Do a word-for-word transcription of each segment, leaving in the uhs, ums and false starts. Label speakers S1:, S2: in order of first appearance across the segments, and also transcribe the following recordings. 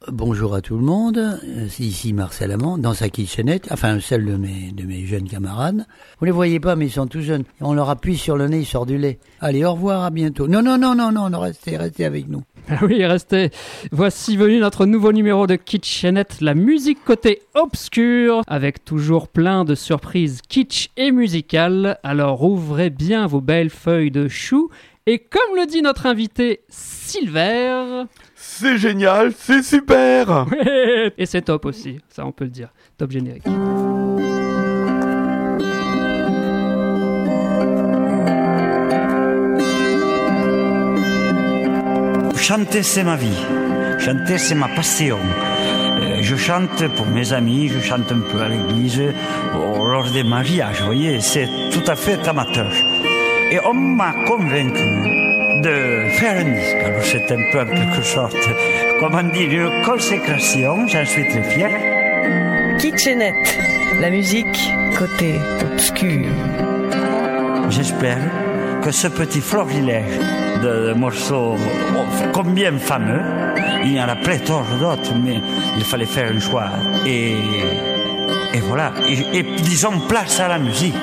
S1: Bonjour à tout le monde, c'est ici Marcel Amand, dans sa kitchenette, enfin celle de mes, de mes jeunes camarades. Vous les voyez pas, mais ils sont tout jeunes. On leur appuie sur le nez, il sort du lait. Allez, au revoir, à bientôt. Non, non, non, non, non, non restez, restez avec nous.
S2: Ah oui, restez. Voici venu notre nouveau numéro de Kitchenette, la musique côté obscur, avec toujours plein de surprises kitsch et musicales. Alors ouvrez bien vos belles feuilles de chou. Et comme le dit notre invité Silver...
S3: C'est génial, c'est super.
S2: Et c'est top aussi, ça on peut le dire. Top générique.
S4: Chanter, c'est ma vie. Chanter, c'est ma passion. Euh, je chante pour mes amis, je chante un peu à l'église, oh, lors des mariages, vous voyez, c'est tout à fait amateur. Et on m'a convaincu de faire un disque. Alors c'est un peu en quelque sorte, comment dire, une consécration, j'en suis très fier.
S5: Kitchenette, la musique côté obscur.
S4: J'espère que ce petit florilège de morceaux combien fameux, il y en a pléthore d'autres, mais il fallait faire un choix. Et, et voilà, et, et disons place à la musique.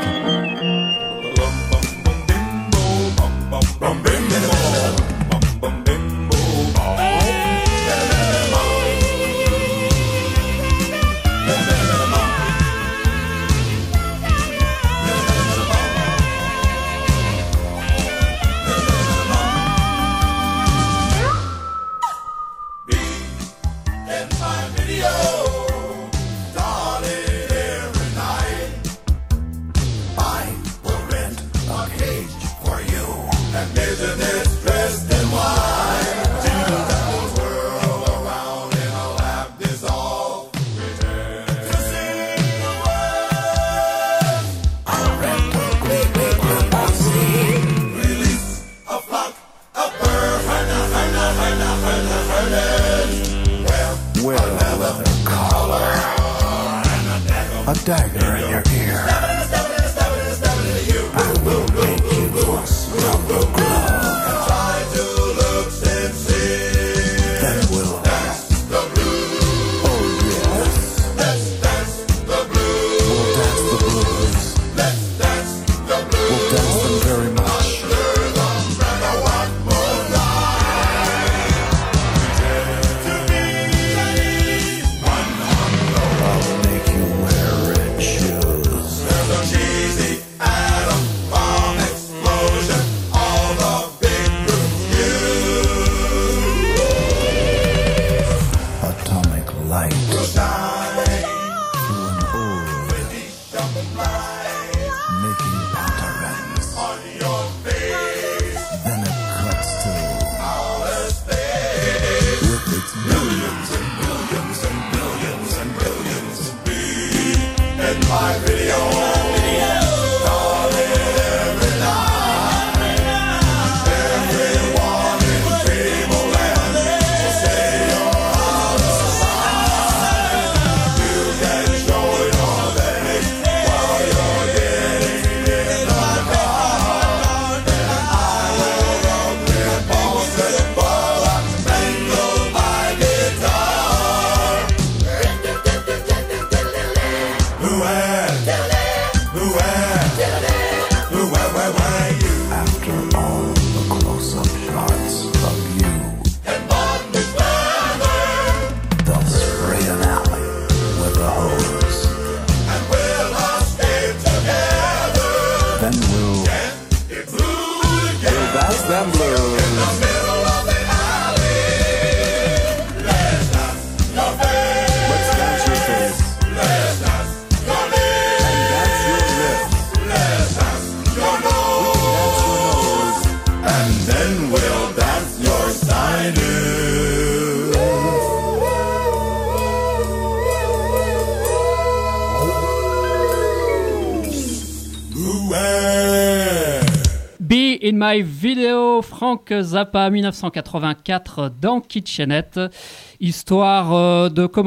S2: In My Video, Frank Zappa, dix-neuf cent quatre-vingt-quatre dans Kitchenette. Histoire euh, de commencer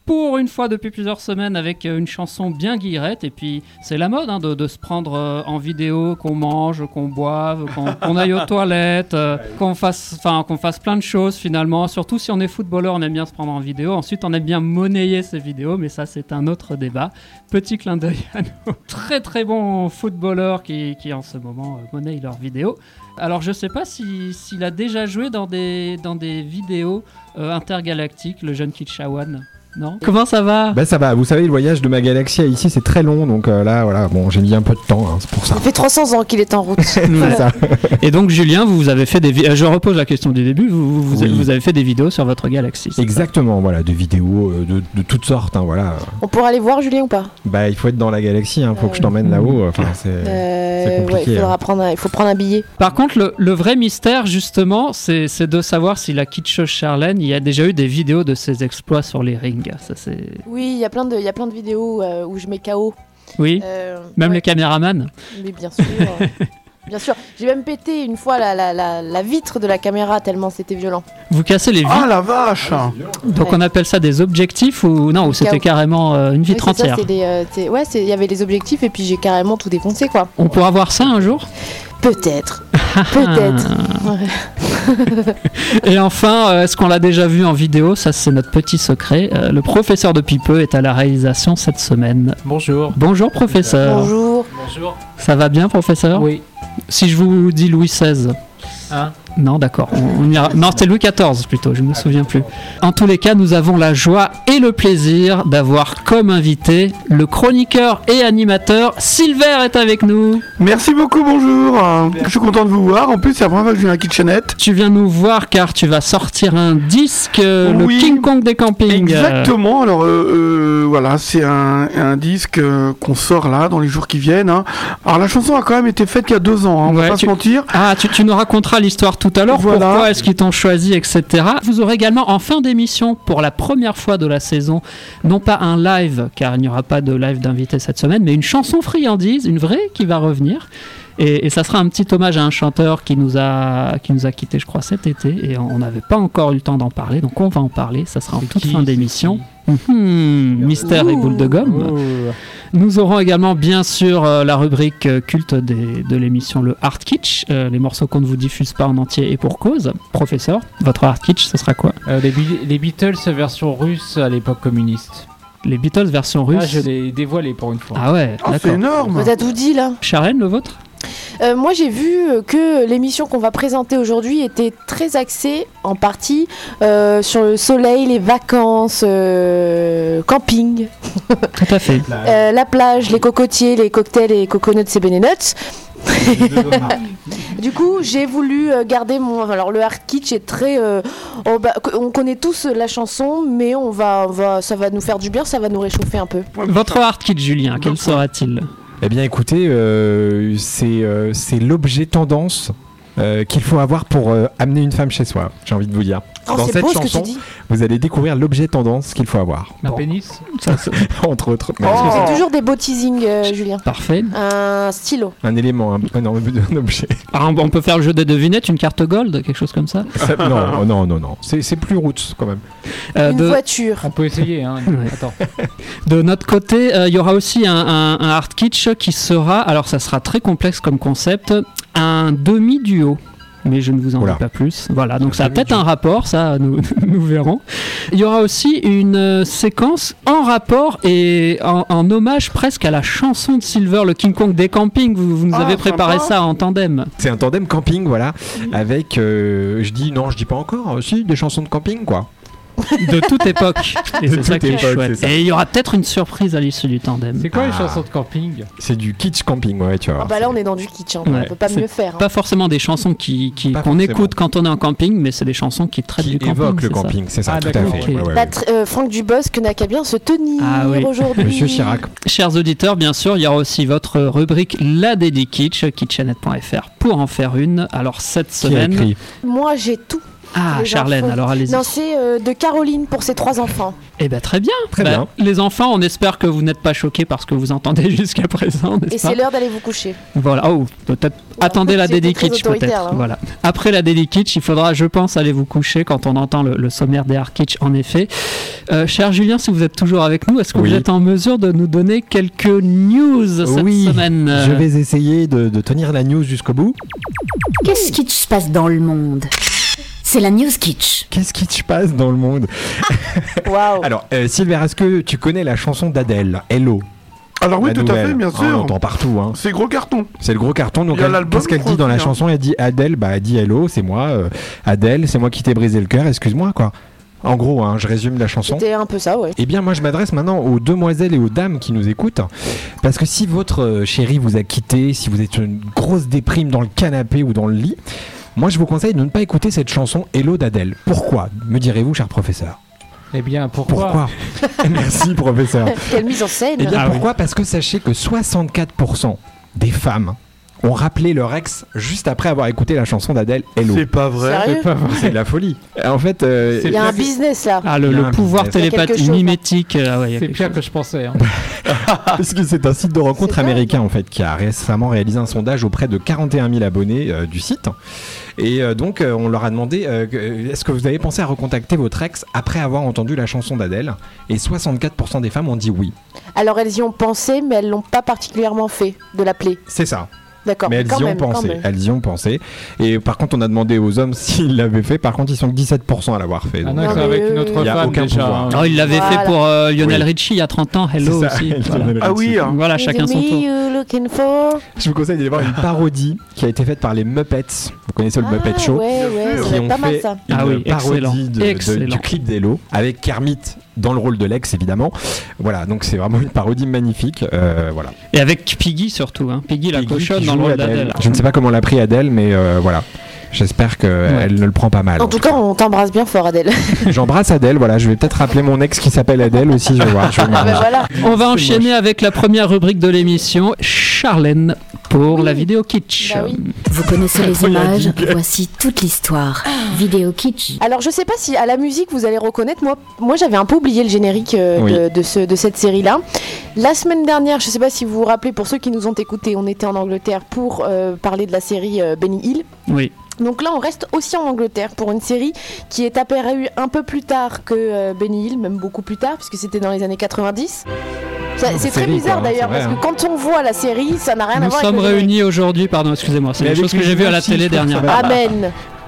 S2: pour une fois depuis plusieurs semaines avec une chanson bien guillerette. Et puis c'est la mode hein, de, de se prendre euh, en vidéo, qu'on mange, qu'on boive, qu'on, qu'on aille aux toilettes, euh, qu'on fasse, enfin qu'on fasse plein de choses finalement. Surtout si on est footballeur, on aime bien se prendre en vidéo. Ensuite, on aime bien monnayer ces vidéos, mais ça c'est un autre débat. Petit clin d'œil à nos très très bons footballeurs qui, qui en ce moment euh, monnayent leurs vidéos. Alors je sais pas si, s'il a déjà joué dans des, dans des vidéos euh, intergalactiques, le jeune Kitchawan. Non ? Comment ça va ?
S6: Bah ça va, vous savez le voyage de ma galaxie à ici c'est très long donc euh, là voilà bon j'ai mis un peu de temps hein, c'est pour ça.
S7: Ça fait trois cents ans qu'il est en route.
S6: C'est ça.
S2: Et donc Julien, vous avez fait des vi- je repose la question du début, vous, vous, oui. vous avez fait des vidéos sur votre galaxie.
S6: Exactement, voilà, des vidéos euh, de, de toutes sortes hein, voilà.
S7: On pourra aller voir Julien ou pas ?
S6: Bah il faut être dans la galaxie, hein, faut euh, que je t'emmène là-haut, enfin c'est,
S7: euh,
S6: c'est compliqué.
S7: Ouais, il faudra
S6: hein.
S7: prendre un, il faut prendre un billet.
S2: Par contre le, le vrai mystère justement c'est, c'est de savoir si la Kitsch Charlène, il y a déjà eu des vidéos de ses exploits sur les rings. Ça c'est...
S7: Oui, il y a plein de, il y a plein de vidéos euh, où je mets K O.
S2: Oui, euh, même ouais. Les caméramans.
S7: Mais bien sûr, euh, bien sûr. J'ai même pété une fois la, la, la, la vitre de la caméra tellement c'était violent.
S2: Vous cassez les vitres.
S3: Ah la vache.
S2: Donc ouais. On appelle ça des objectifs ou non, ou c'était carrément euh, une vitre
S7: oui, c'est
S2: entière.
S7: Ça, c'est des, euh, c'est... Ouais, il y avait les objectifs et puis j'ai carrément tout défoncé quoi.
S2: On pourra voir ça un jour ?
S7: Peut-être. Peut-être.
S2: Et enfin, euh, est-ce qu'on l'a déjà vu en vidéo ? Ça, c'est notre petit secret. Euh, le professeur de Pipeux est à la réalisation cette semaine.
S8: Bonjour.
S2: Bonjour, professeur.
S7: Bonjour.
S8: Bonjour.
S2: Ça va bien, professeur ?
S8: Oui.
S2: Si je vous dis Louis seize.
S8: Hein ?
S2: Non, d'accord. On, on ira... Non, c'était Louis quatorze plutôt, je ne me souviens plus. En tous les cas, nous avons la joie et le plaisir d'avoir comme invité le chroniqueur et animateur Silver est avec nous.
S3: Merci beaucoup, bonjour. Je suis content de vous voir. En plus, c'est la première fois que je viens à Kitchenette.
S2: Tu viens nous voir car tu vas sortir un disque, euh,
S3: oui,
S2: le King Kong des campings.
S3: Exactement. Alors, euh, euh, voilà, c'est un, un disque euh, qu'on sort là dans les jours qui viennent. Hein. Alors, la chanson a quand même été faite il y a deux ans, hein, on ouais, va pas
S2: tu...
S3: se mentir.
S2: Ah, tu, tu nous raconteras l'histoire tout à l'heure, voilà. Pourquoi est-ce qu'ils t'ont choisi, et cetera. Vous aurez également en fin d'émission, pour la première fois de la saison, non pas un live, car il n'y aura pas de live d'invité cette semaine, mais une chanson friandise, une vraie qui va revenir. Et, et ça sera un petit hommage à un chanteur qui nous a, qui nous a quittés, je crois, cet été, et on n'avait pas encore eu le temps d'en parler, donc on va en parler, ça sera en toute fin d'émission. Mmh, mystère Ouh. Et boule de gomme. Ouh. Nous aurons également bien sûr euh, la rubrique euh, culte des, de l'émission le Art Kitsch, euh, les morceaux qu'on ne vous diffuse pas en entier et pour cause. Professeur, votre Art Kitsch, ce sera quoi ?
S8: euh, les, Be- les Beatles version russe à l'époque communiste.
S2: Les Beatles version russe.
S8: Ah, je l'ai dévoilé pour une fois.
S2: Ah ouais,
S3: oh,
S2: d'accord.
S3: C'est énorme.
S7: Vous avez tout dit là.
S2: Sharon, le vôtre ?
S7: Euh, moi j'ai vu que l'émission qu'on va présenter aujourd'hui était très axée en partie euh, sur le soleil, les vacances, euh, camping.
S2: Tout à fait.
S7: euh, la plage, les cocotiers, les cocktails et coconuts et bénénuts. Du coup, j'ai voulu garder mon. Alors, le art kitsch est très. Euh, on, bah, on connaît tous la chanson, mais on va, on va, ça va nous faire du bien, ça va nous réchauffer un peu.
S2: Votre art kitsch, Julien, quel sera-t-il ?
S6: Eh bien, écoutez, euh, c'est, euh, c'est l'objet tendance euh, qu'il faut avoir pour euh, amener une femme chez soi, j'ai envie de vous dire.
S7: Oh,
S6: Dans
S7: c'est
S6: cette
S7: beau
S6: chanson,
S7: ce que tu dis.
S6: Vous allez découvrir l'objet tendance qu'il faut avoir.
S8: Un
S6: bon.
S8: pénis
S6: ça, entre autres.
S7: Oh. C'est toujours des beaux teasing, euh, Julien.
S2: Parfait.
S7: Un stylo.
S6: Un élément, un, un, un objet.
S2: Ah, on peut faire le jeu des devinettes, une carte gold, quelque chose comme ça,
S6: ça Non, non, non, non. C'est, c'est plus roots quand même.
S7: Euh, une de... voiture.
S8: On peut essayer. Hein.
S2: Ouais.
S8: Attends.
S2: De notre côté, il euh, y aura aussi un, un, un art kitsch qui sera, alors ça sera très complexe comme concept, un demi-duo. Mais je ne vous en dis pas plus. Voilà, donc ça a peut-être un rapport, ça, nous, nous verrons. Il y aura aussi une euh, séquence en rapport et en, en hommage presque à la chanson de Silver, le King Kong des campings. Vous, vous nous
S3: ah,
S2: avez préparé sympa. Ça en tandem.
S6: C'est un tandem camping, voilà, avec, euh, je dis, non, je dis pas encore, si, des chansons de camping, quoi.
S2: De toute époque. Et
S6: de
S2: c'est ça qui
S6: époque,
S2: est chouette. Et il y aura peut-être une surprise à l'issue du tandem.
S8: C'est quoi
S6: ah.
S8: les chansons de camping ?
S6: C'est du kitsch camping, ouais, tu vois.
S7: Ah bah là on est dans du kitsch, hein.
S2: Ouais.
S7: On peut pas
S2: c'est
S7: mieux faire. Hein.
S2: Pas forcément des chansons qui, qui,
S6: pas
S2: qu'on
S6: forcément.
S2: écoute quand on est en camping, mais c'est des chansons qui traitent
S6: qui
S2: du camping.
S6: Qui évoquent le
S2: c'est
S6: camping,
S2: ça.
S6: c'est ça,
S8: ah,
S6: tout
S8: d'accord,
S6: à fait.
S2: okay.
S6: Ouais, ouais,
S7: La
S6: ouais.
S7: tr- euh, Franck Dubosc n'a qu'à bien se tenir
S2: ah, oui.
S7: aujourd'hui.
S6: Monsieur Chirac.
S2: Chers auditeurs, bien sûr, il y aura aussi votre rubrique La Dédi Kitsch, kitchenette point f r pour en faire une. Alors cette
S6: Qui
S2: semaine...
S6: a écrit ?
S7: Moi j'ai tout.
S2: Ah,
S7: Les
S2: Charlène,
S7: infos.
S2: alors allez-y.
S7: Non, c'est euh, de Caroline pour ses trois enfants.
S2: Eh ben très bien.
S6: Très
S2: Bah,
S6: bien.
S2: Les enfants, on espère que vous n'êtes pas choqués par ce que vous entendez jusqu'à présent, n'est-ce
S7: Et
S2: pas?
S7: c'est l'heure d'aller vous coucher.
S2: Voilà. Oh, peut-être. Attendez la
S7: C'était
S2: Daily
S7: très
S2: Kitsch
S7: autoritaire,
S2: peut-être.
S7: hein.
S2: Voilà. Après la Daily Kitsch, il faudra, je pense, aller vous coucher quand on entend le, le sommaire des Hard Kitsch, en effet. Euh, cher Julien, si vous êtes toujours avec nous, est-ce que
S6: Oui.
S2: vous êtes en mesure de nous donner quelques news cette
S6: Oui,
S2: semaine?
S6: je vais essayer de, de tenir la news jusqu'au bout.
S9: Qu'est-ce qui se passe dans le monde? C'est la News Kitsch.
S6: Qu'est-ce qui se passe dans le monde?
S7: Waouh.
S6: Alors, euh, Silver, est-ce que tu connais la chanson d'Adèle, Hello?
S3: Alors oui,
S6: La
S3: tout à
S6: nouvelle.
S3: fait, bien
S6: Ah, on
S3: sûr.
S6: l'entend partout. Hein.
S3: C'est gros carton.
S6: C'est le gros carton. Donc,
S3: Il y a
S6: elle-
S3: l'album,
S6: qu'est-ce qu'elle
S3: je crois,
S6: dit dans la
S3: aussi, hein.
S6: chanson? Elle dit Adèle, bah, elle dit Hello, c'est moi. euh, Adèle, c'est moi qui t'ai brisé le cœur, excuse-moi, quoi. En gros, hein, je résume la chanson.
S7: C'était un peu ça, ouais.
S6: Eh bien, moi, je m'adresse maintenant aux demoiselles et aux dames qui nous écoutent. Parce que si votre euh, chéri vous a quitté, si vous êtes une grosse déprime dans le canapé ou dans le lit, moi, je vous conseille de ne pas écouter cette chanson Hello d'Adèle. Pourquoi, me direz-vous, cher professeur?
S8: Eh bien, pourquoi,
S6: Pourquoi Merci, professeur.
S7: Quelle mise en scène.
S6: Eh bien,
S2: Ah oui.
S6: pourquoi Parce que sachez que soixante-quatre pour cent des femmes ont rappelé leur ex juste après avoir écouté la chanson d'Adèle Hello.
S3: C'est pas vrai.
S7: Sérieux?
S8: C'est pas vrai.
S6: C'est de la folie. En fait, euh,
S8: C'est
S7: Il y a un
S8: pire que-
S7: business là.
S2: Ah, le,
S6: Il y a
S2: le
S6: un
S2: pouvoir
S6: business.
S7: Il y a quelque
S2: télépathique,
S7: chose, là.
S2: mimétique. euh, ouais, il y a
S8: C'est
S2: quelque
S8: pire
S2: chose.
S8: que je pensais. hein.
S6: parce que c'est un site de rencontre
S7: C'est dingue.
S6: américain en fait qui a récemment réalisé un sondage auprès de quarante et un mille abonnés euh, du site. Et euh, donc euh, on leur a demandé euh, que- est-ce que vous avez pensé à recontacter votre ex après avoir entendu la chanson d'Adèle? Et soixante-quatre pour cent des femmes ont dit oui.
S7: Alors elles y ont pensé, mais elles l'ont pas particulièrement fait de l'appeler.
S6: C'est ça.
S7: D'accord.
S6: Mais elles
S7: quand
S6: y ont
S7: même, quand
S6: pensé.
S7: même.
S6: Elles y ont pensé. Et par contre, on a demandé aux hommes s'ils l'avaient fait. Par contre, ils sont que dix-sept pour cent à l'avoir fait.
S8: Ah
S6: Donc,
S8: non,
S7: Non,
S8: c'est
S7: mais
S8: avec
S7: eux,
S8: une autre
S6: il y a
S8: femme
S6: aucun
S8: déjà.
S6: pouvoir.
S8: hein.
S2: Oh, il l'avait
S7: Voilà.
S2: fait pour euh, Lionel
S6: Oui.
S2: Richie il y a trente ans. Hello
S6: c'est ça.
S2: aussi. Voilà.
S3: Ah oui. hein.
S2: Voilà, chacun son
S7: Is it
S2: tour.
S7: me you looking for?
S6: Je vous conseille d'aller voir une parodie qui a été faite par les Muppets. Vous connaissez le Muppet
S7: Ah,
S6: Show?
S7: Ouais, ouais, ça
S6: Qui
S7: va être
S6: ont
S7: pas mal
S6: fait
S7: ça.
S6: une
S2: Ah oui,
S6: parodie
S2: excellent.
S6: de- de-
S2: Excellent.
S6: du clip d'Hello avec Kermit dans le rôle de l'ex évidemment. Voilà, donc c'est vraiment une parodie magnifique. Euh, voilà.
S2: Et avec Piggy surtout. Hein. Piggy la
S6: Piggy
S2: cochonne
S6: qui
S2: dans le
S6: joue
S2: rôle
S6: Adèle.
S2: d'Adèle.
S6: Je ne sais pas comment l'a pris Adèle, mais euh, voilà. J'espère qu'elle ne le prend pas mal.
S7: En tout cas, on t'embrasse bien fort, Adèle.
S6: J'embrasse Adèle, voilà. Je vais peut-être rappeler mon ex qui s'appelle Adèle aussi. Je vais voir. Je vais
S7: Ah bah
S6: m'arranger.
S7: voilà.
S2: On va
S6: C'est
S2: enchaîner avec la première rubrique de l'émission, Charlène pour
S7: Oui.
S2: la vidéo kitsch.
S7: Bah oui.
S9: Vous connaissez les
S6: Incroyable.
S9: images, voici toute l'histoire. Vidéo Kitsch.
S7: Alors je sais pas si à la musique vous allez reconnaître, moi, moi j'avais un peu oublié le générique euh,
S6: Oui.
S7: de, de, ce, de cette série-là. La semaine dernière, je sais pas si vous vous rappelez, pour ceux qui nous ont écoutés, on était en Angleterre pour euh, parler de la série euh, Benny Hill.
S2: Oui.
S7: Donc là, on reste aussi en Angleterre pour une série qui est apparue un peu plus tard que euh, Benny Hill, même beaucoup plus tard, puisque c'était dans les années quatre-vingt-dix. Ça-
S6: Oh,
S7: C'est très
S6: série,
S7: bizarre
S6: quoi, hein,
S7: d'ailleurs,
S6: c'est
S7: parce
S6: vrai,
S7: que quand on voit la série, ça n'a rien à
S2: Nous
S7: voir
S2: sommes
S7: avec le générique.
S2: réunis aujourd'hui, pardon, excusez-moi, c'est
S6: Mais
S2: des
S6: avec
S2: choses que
S6: les
S2: j'ai vues à la
S6: images,
S2: télé
S6: je trouve que ça
S2: dernièrement.
S6: va.
S7: Amen.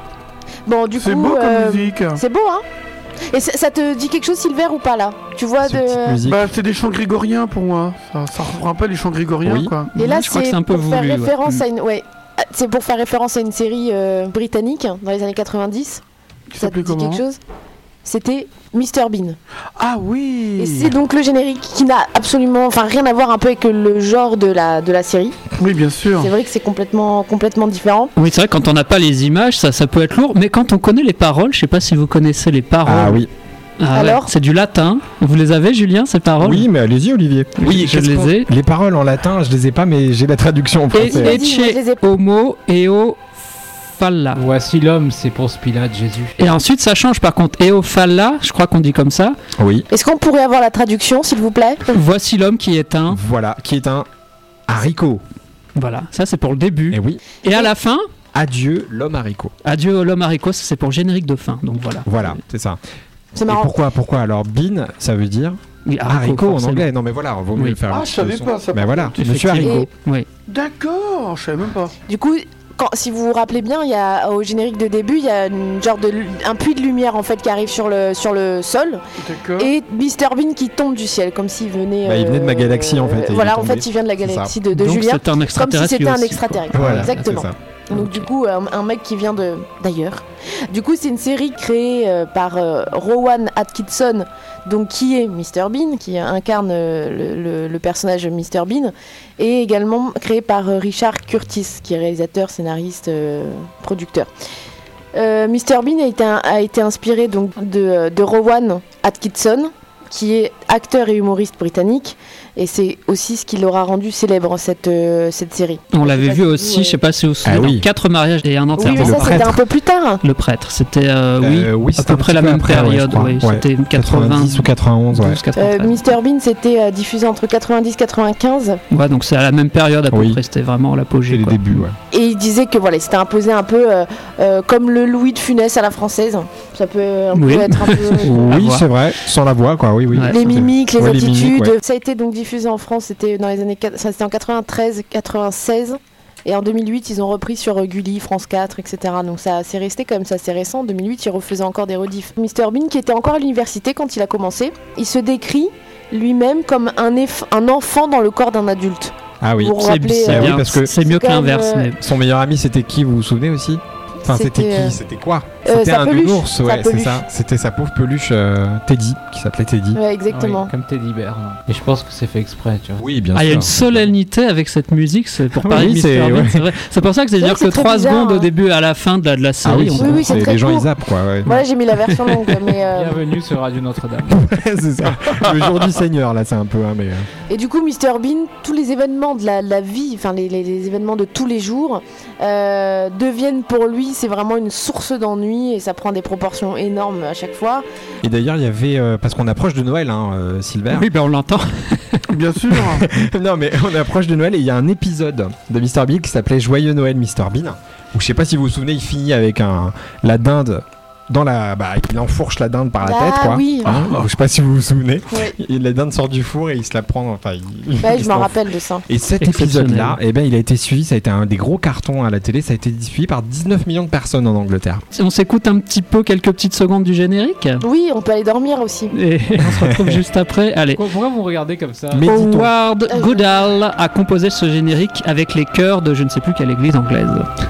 S7: Bon, du coup,
S3: C'est beau comme
S7: euh,
S3: musique.
S7: c'est beau, hein. Et ça, ça te dit quelque chose, Silver, ou pas là? Tu vois
S6: Cette petite
S7: de.
S6: musique.
S3: Bah, c'est des chants grégoriens pour moi. Ça, ça rappelle les chants grégoriens,
S6: Oui.
S3: quoi.
S7: Et là,
S2: je crois que
S7: c'est
S2: c'est un peu
S7: pour faire
S2: voulu, ouais.
S7: référence
S2: Mm.
S7: à une. Ouais. Ah, c'est pour faire référence à une série euh, britannique dans les années quatre-vingt-dix.
S3: Qui
S7: Ça te
S3: s'appelait
S7: dit
S3: comment
S7: quelque chose? C'était mister Bean.
S3: Ah oui.
S7: Et c'est donc le générique qui n'a absolument, enfin rien à voir un peu avec le genre de la, de la série.
S3: Oui, bien sûr.
S7: C'est vrai que c'est complètement, complètement différent.
S2: Oui, c'est vrai, quand on n'a pas les images, ça, ça peut être lourd, mais quand on connaît les paroles, je sais pas si vous connaissez les paroles.
S6: Ah oui.
S2: Ah ouais,
S7: Alors
S2: c'est du latin. Vous les avez, Julien, ces paroles?
S6: Oui, mais allez-y, Olivier. Oui,
S2: je
S6: qu'est-ce
S2: les
S6: qu'on-
S2: ai.
S6: Les paroles en latin, je les ai pas, mais j'ai la traduction en
S2: Et
S6: français.
S7: Vas-y, moi, je les ai-
S2: ecce homo eo falla.
S8: Voici l'homme, c'est pour Pilate, Jésus.
S2: Et ensuite, ça change par contre. Eo falla, je crois qu'on dit comme ça.
S6: Oui.
S7: Est-ce qu'on pourrait avoir la traduction, s'il vous plaît?
S2: Voici l'homme qui est un.
S6: Voilà, qui est un haricot.
S2: Voilà, ça c'est pour le début.
S6: Et oui.
S2: Et à la fin,
S6: Adieu, l'homme haricot.
S2: adieu l'homme haricot, ça, c'est pour le générique de fin. Donc voilà.
S6: Voilà, c'est ça.
S7: C'est
S6: Et
S7: marrant.
S6: pourquoi, pourquoi alors bean, ça veut dire
S2: Oui,
S6: haricot en
S2: forcément.
S6: anglais. Non mais voilà, vaut mieux
S2: Oui.
S6: le faire.
S3: Ah,
S6: une
S3: je savais
S6: leçon.
S3: pas ça.
S6: Mais voilà, monsieur
S2: Effectivement.
S6: haricot.
S2: Oui.
S3: D'accord, je savais même pas.
S7: Du coup, quand, si vous vous rappelez bien, il y a, au générique de début, il y a une genre de, un puits de lumière en fait qui arrive sur le, sur le sol
S3: D'accord.
S7: et mister Bean qui tombe du ciel comme s'il venait.
S6: Bah, il venait de ma galaxie, en fait, et il est
S7: Voilà, en
S6: tombé.
S7: fait, il vient de la
S6: C'est ça.
S7: galaxie de, de
S2: Donc
S7: Julien.
S2: c'est un
S7: Comme si
S2: extraterrestre.
S7: c'était
S2: lui
S7: un
S2: aussi,
S7: extraterrestre.
S6: Voilà,
S7: Exactement.
S6: c'est ça.
S7: Donc du coup, un, un mec qui vient de d'ailleurs. Du coup, c'est une série créée euh, par euh, Rowan Atkinson, donc qui est mister Bean, qui incarne euh, le, le- le personnage de mister Bean, et également créée par euh, Richard Curtis, qui est réalisateur, scénariste, euh, producteur. Euh, mister Bean a été, a été inspiré donc de, de Rowan Atkinson, qui est acteur et humoriste britannique, et c'est aussi ce qui l'aura rendu célèbre, cette, euh, cette série.
S2: On l'avait vu aussi,
S7: vous,
S2: je sais pas si vous vous souvenez,
S6: Ah oui.
S2: dans quatre mariages et un enterrement.
S7: Oui, mais ça, c'était un peu plus tard.
S2: Le prêtre, c'était euh, oui,
S6: Euh, oui,
S2: à
S6: c'était
S2: peu
S6: un
S2: près
S6: petit
S2: la
S6: peu
S2: même
S6: après, ouais,
S2: période.
S6: je crois.
S2: Oui,
S6: Ouais.
S2: c'était
S6: quatre-vingt-dix ou quatre-vingt-onze, ouais.
S7: Euh, mister Bean, c'était euh, diffusé entre quatre-vingt-dix quatre-vingt-quinze.
S2: Ouais, donc c'est à la même période à peu
S6: Oui.
S2: près, c'était vraiment l'apogée.
S6: C'est les
S2: quoi.
S6: débuts, ouais.
S7: Et il disait que voilà, il s'était imposé un peu euh, euh, comme le Louis de Funès à la française. Ça peut un
S2: Oui.
S7: peu être un peu.
S2: À
S6: Oui,
S2: voir.
S6: c'est vrai, sans la voix, quoi, oui, oui.
S2: Ouais.
S7: Les
S6: C'est-
S7: mimiques, les
S6: Ouais,
S7: attitudes.
S6: mimiques, ouais.
S7: Ça a été donc diffusé en France, c'était dans les années, quat- ça, c'était en quatre-vingt-treize quatre-vingt-seize. Et en deux mille huit, ils ont repris sur euh, Gulli, France quatre, et cetera. Donc ça c'est resté quand même, ça c'est récent. En deux mille huit, ils refaisaient encore des rediffs. mister Bean, qui était encore à l'université quand il a commencé, il se décrit lui-même comme un, eff- un enfant dans le corps d'un adulte.
S6: Ah oui.
S7: Vous vous
S2: C'est
S7: rappelez,
S2: c'est
S6: euh,
S2: bien,
S6: oui, parce que
S2: c'est mieux que
S7: c'est comme,
S2: l'inverse.
S7: euh,
S2: mais-
S6: Son meilleur ami, c'était qui, vous vous souvenez aussi? Enfin, c'était
S7: C'était, euh,
S6: qui? C'était quoi?
S7: euh,
S6: C'était
S7: sa
S6: un
S7: peluche,
S6: nounours,
S7: sa
S6: ouais, c'est
S7: peluche.
S6: ça. C'était sa pauvre peluche euh, Teddy, qui s'appelait Teddy.
S7: Ouais, exactement.
S8: Oui, comme Teddy Bear. non. Et je pense que c'est fait exprès, tu vois.
S6: Oui, bien
S2: Ah, il y a
S6: sûr.
S2: une solennité avec cette musique, c'est pour parler
S6: Oui,
S2: de mister
S6: c'est-
S2: Bean,
S6: ouais.
S2: c'est vrai. C'est pour ça que c'est
S7: C'est vrai
S2: dire
S7: que c'est
S2: que
S7: très
S2: trois
S7: bizarre,
S2: secondes
S7: hein.
S2: au début et à la fin de la, de la
S6: Ah
S2: série.
S6: oui,
S2: on-
S7: Oui, oui, c'est
S6: c'est-
S7: très
S6: les gens
S7: court.
S6: ils zappent, quoi. Ouais.
S7: Voilà, j'ai mis la version longue, mais euh,
S8: Bienvenue sur Radio Notre-Dame.
S6: c'est ça. Le jour du Seigneur, là, c'est un peu, hein, mais. euh,
S7: et du coup, mister Bean, tous les événements de la, la vie, enfin les, les- les événements de tous les jours, euh, deviennent pour lui, c'est vraiment une source d'ennui et ça prend des proportions énormes à chaque fois.
S6: Et d'ailleurs, il y avait, euh, parce qu'on approche de Noël, hein, euh, Silver.
S2: Oui, ben on l'entend.
S3: Bien sûr.
S6: Non, mais on approche de Noël et il y a un épisode de mister Bean qui s'appelait Joyeux Noël mister Bean. Où je sais pas si vous vous souvenez, il finit avec un la dinde dans la, bah, il enfourche la dinde par la
S7: Ah
S6: tête, quoi.
S7: oui.
S6: Hein, je sais pas si vous vous souvenez.
S7: Ouais.
S6: Et la dinde sort du four et il se la prend. Enfin, il-
S7: Ouais,
S6: il
S7: je
S6: se
S7: m'en
S6: l'enf-
S7: rappelle de ça.
S6: Et cet
S2: Exceptionnel.
S6: épisode-là, eh ben, il a été suivi, ça a été un des gros cartons à la télé, ça a été suivi par dix-neuf millions de personnes en Angleterre.
S2: On s'écoute un petit peu quelques petites secondes du générique
S7: Oui, on peut aller dormir aussi.
S2: et on se retrouve juste après. Allez.
S8: Pourquoi, pourquoi vous regardez comme ça?
S6: Méditons.
S2: Howard Goodall a composé ce générique avec les chœurs de je ne sais plus quelle église anglaise.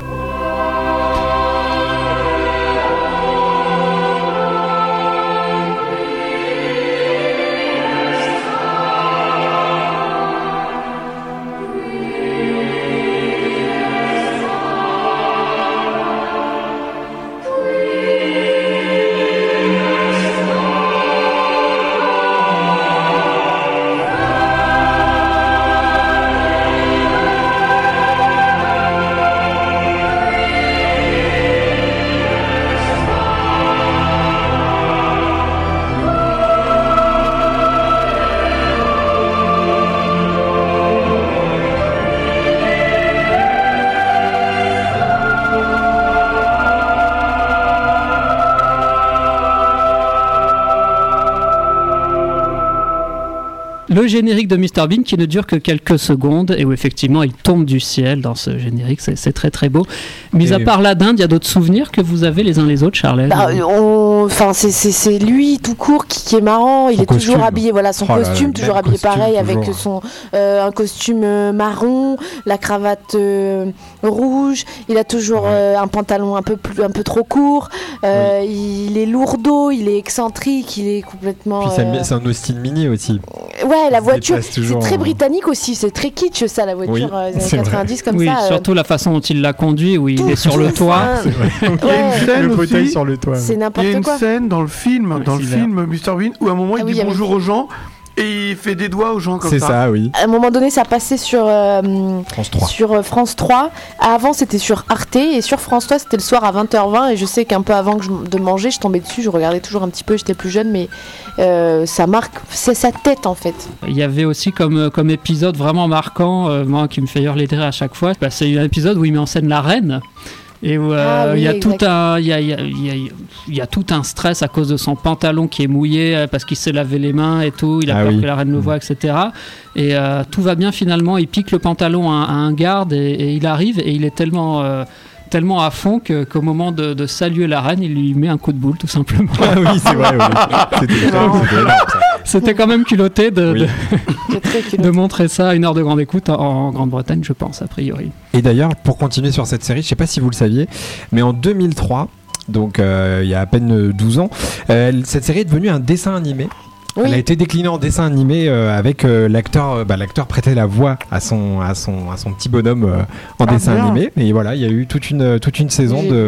S2: Le générique de mister Bean qui ne dure que quelques secondes et où effectivement il tombe du ciel dans ce générique, c'est, c'est très très beau. Mis
S6: Et-
S2: à part la dinde, il y a d'autres souvenirs que vous avez les uns les autres, Charlène?
S7: Bah, on- Enfin, c'est, c'est, c'est lui tout court qui, qui est marrant. Il
S6: Son
S7: est toujours
S6: costume.
S7: habillé, voilà, son
S6: Oh là là,
S7: costume,
S6: le
S7: toujours
S6: même
S7: habillé
S6: costume,
S7: pareil, avec
S6: toujours.
S7: son euh, un costume euh, marron, la cravate euh, rouge. Il a toujours
S6: Ouais.
S7: euh, un pantalon un peu plus, un peu trop court. Euh, Il est lourdeau, il est excentrique, il est complètement.
S6: Puis c'est
S7: euh,
S6: un- c'est un Austin Mini aussi.
S7: Ouais, la
S6: se
S7: voiture,
S6: déplace
S7: c'est
S6: toujours
S7: très
S6: en-
S7: britannique aussi. C'est très kitsch ça, la voiture
S6: Oui,
S7: euh, des années
S6: c'est vrai.
S7: quatre-vingt-dix comme
S2: Oui,
S7: ça. euh,
S2: surtout la façon dont il l'a conduit, où il
S7: tout-
S2: est sur
S7: tout
S2: le toit.
S7: fin.
S3: Il y a une
S7: Ouais,
S3: scène
S6: Le fauteuil
S3: aussi.
S6: sur le toit.
S7: c'est
S3: Il y a
S7: n'importe
S3: une
S7: quoi.
S3: scène dans le film,
S2: Ouais,
S3: dans le
S2: Silver.
S3: film mister Bean, où à un moment
S7: Ah
S3: il
S7: oui,
S3: dit
S7: il y avait-
S3: bonjour aux gens et il fait des doigts aux gens comme
S6: C'est
S3: ça.
S6: ça, oui.
S7: À un moment donné, ça passait sur, euh,
S6: France trois.
S7: sur euh, France trois. Avant, c'était sur Arte. Et sur France trois, c'était le soir à vingt heures vingt. Et je sais qu'un peu avant que je- de manger, je tombais dessus. Je regardais toujours un petit peu. J'étais plus jeune. Mais euh, ça marque. C'est sa tête, en fait.
S2: Il y avait aussi comme, comme épisode vraiment marquant, euh, moi qui me fait hurler de rire à chaque fois, bah, c'est un épisode où il met en scène la reine. Et où, euh,
S7: Ah oui,
S2: il y a
S7: exact.
S2: tout un, il y a, il y a- il y a- il y a tout un stress à cause de son pantalon qui est mouillé euh, parce qu'il s'est lavé les mains et tout. Il a
S6: Ah
S2: peur
S6: oui.
S2: que la reine le voie, et cetera. Et euh, tout va bien finalement. Il pique le pantalon à, à un garde et, et il arrive et il est tellement euh, tellement à fond que, qu'au moment de, de saluer la reine, il lui met un coup de boule tout simplement.
S6: Ah oui, c'est vrai, oui. C'était
S7: marrant.
S6: c'était énorme, ça.
S2: C'était quand même culotté de,
S6: Oui.
S2: de-
S7: C'est très
S2: de
S7: culotté.
S2: montrer ça à une heure de grande écoute en, en Grande-Bretagne, je pense, a priori.
S6: Et d'ailleurs, pour continuer sur cette série, je sais pas si vous le saviez, mais en deux mille trois, donc euh, il y a à peine douze ans, euh, cette série est devenue un dessin animé. Elle a
S7: Oui.
S6: été déclinée en dessin animé euh, avec euh, l'acteur, euh, bah, l'acteur prêtait la voix à son, à son, à son petit bonhomme euh, en
S3: Ah,
S6: dessin
S3: bien.
S6: animé. Et voilà, il y a eu toute une, toute une saison
S7: J'ai
S6: de,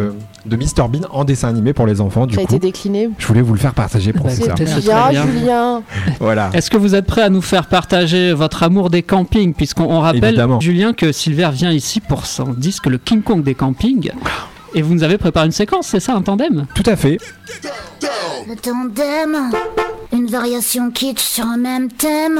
S6: de mister Bean en dessin animé pour les enfants. Du
S7: Ça a
S6: coup,
S7: été décliné.
S6: je voulais vous le faire partager pour
S2: Bah,
S6: ça.
S2: écoutez, c'est
S7: Bien,
S2: très bien.
S7: Julien.
S6: Voilà.
S2: Est-ce que vous êtes prêt à nous faire partager votre amour des campings, puisqu'on on rappelle,
S6: Évidemment.
S2: Julien, que Silver vient ici pour son disque Le King Kong des campings, et vous nous avez préparé une séquence, c'est ça, un tandem?
S6: Tout à fait.
S9: Le tandem, une variation kitsch sur un même thème.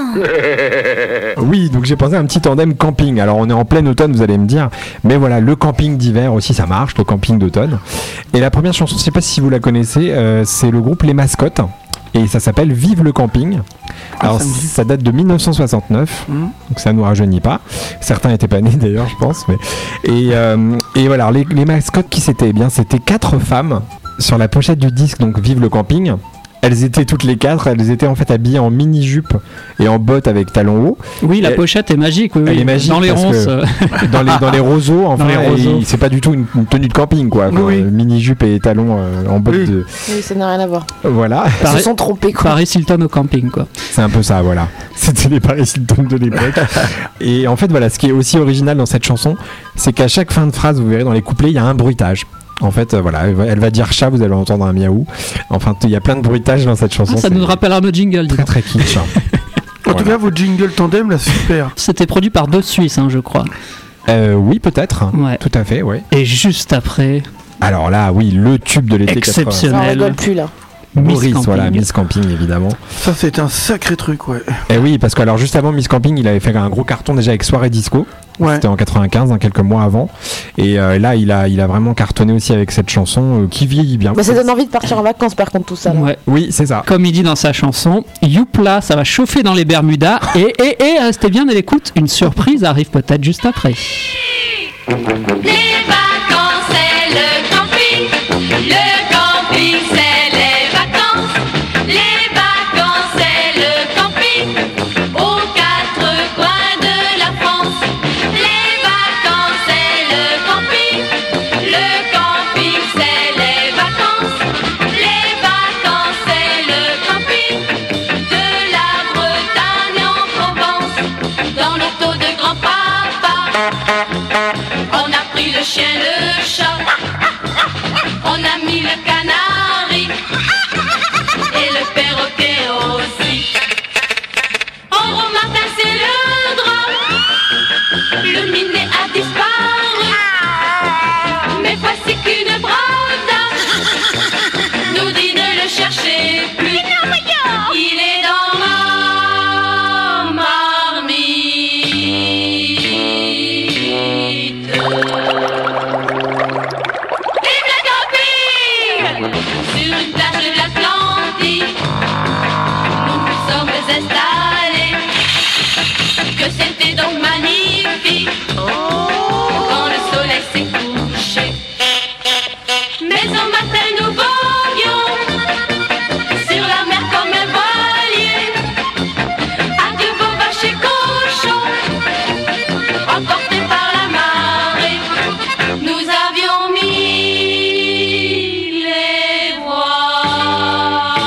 S6: Oui, donc j'ai pensé à un petit tandem camping. Alors on est en plein automne, vous allez me dire, mais voilà, le camping d'hiver aussi ça marche, le camping d'automne. Et la première chanson, je sais pas si vous la connaissez, euh, c'est le groupe Les Mascottes. Et ça s'appelle Vive le camping. Alors
S3: ça me dit.
S6: ça date de mille neuf cent soixante-neuf,
S3: Mmh.
S6: donc ça nous rajeunit pas. Certains étaient pas nés d'ailleurs, je pense. Mais... Et, euh, et voilà, les, les mascottes qui c'était, eh bien c'était quatre femmes sur la pochette du disque, donc Vive le camping. Elles étaient toutes les quatre, elles étaient en fait habillées en mini-jupe et en bottes avec talons hauts.
S2: Oui, la
S6: Et-
S2: pochette est magique, oui,
S6: Elle
S2: oui.
S6: est magique
S2: Dans les
S6: parce
S2: ronces.
S6: que-
S2: euh,
S6: Dans les, dans les roseaux, enfin,
S2: Dans les
S6: et
S2: roseaux.
S6: c'est pas du tout une, une tenue de camping, quoi. Enfin,
S3: Oui, oui.
S6: euh, mini-jupe et talons euh, en bottes
S3: Oui.
S6: de.
S7: Oui, ça n'a rien à voir.
S6: Voilà,
S7: Ils
S2: Paris-
S7: se sont trompés, quoi.
S2: Paris Hilton au camping, quoi.
S6: c'est un peu ça, voilà. C'était les Paris Hilton de l'époque. Et en fait, voilà, ce qui est aussi original dans cette chanson, c'est qu'à chaque fin de phrase, vous verrez dans les couplets, il y a un bruitage. En fait, euh, voilà, elle va- elle va dire chat, vous allez entendre un miaou. Enfin, t- il y a plein de bruitages dans cette chanson.
S2: Ah, ça
S6: c'est
S2: nous rappelle nos jingles, dis
S6: très
S2: donc.
S6: très kitsch. hein.
S3: En tout
S6: Voilà.
S3: cas, vos jingle tandem, là, super.
S2: C'était produit par deux Suisses, hein, je crois.
S6: Euh, oui, peut-être.
S2: Ouais.
S6: Tout à fait, ouais.
S2: Et juste après,
S6: Alors là, oui, le tube de l'été
S2: Exceptionnel.
S7: Ça, on
S2: Lionel.
S7: rigole plus, là.
S6: quatre-vingts.
S2: Miss
S6: Maurice,
S2: Camping.
S6: voilà, Miss Camping, évidemment.
S3: Ça, c'est un sacré truc, ouais.
S6: Et oui, parce que alors juste avant Miss Camping, il avait fait un gros carton déjà avec Soirée Disco.
S3: Ouais.
S6: C'était en quatre-vingt-quinze, hein, quelques mois avant. Et euh, là, il a, il a vraiment cartonné aussi avec cette chanson euh, qui vieillit bien.
S7: Bah, ça donne envie de partir en vacances, par contre, tout ça. là.
S2: ouais.
S6: Oui, c'est ça.
S2: Comme il dit dans sa chanson, Youpla, ça va chauffer dans les Bermudas. Et, et, et, restez bien à l'écoute, une surprise arrive peut-être juste après.
S10: Les vacances, c'est le camping. Le camping, c'est les vacances. Les vacances, c'est le camping. Aux quatre coins de la France. Les vacances, c'est le camping. Le camping, c'est les vacances. Les vacances, c'est le camping. De la Bretagne en Provence. Dans l'auto de grand-papa. On a pris le chien, le chat, on a mis le canari et le perroquet aussi. En gros matin c'est le drame, le minet a disparu, mais voici qu'une brave dame nous dit ne le cherchez plus. Il est dans ma marmite. Vive le camping! Sur une plage de l'Atlantique, nous nous sommes installés. Que c'était donc magnifique quand le soleil s'est couché. Mais au matin nous voguions sur la mer comme un voilier. Adieu vos vaches et cochons, emportés par la marée. Nous avions mis les voiles.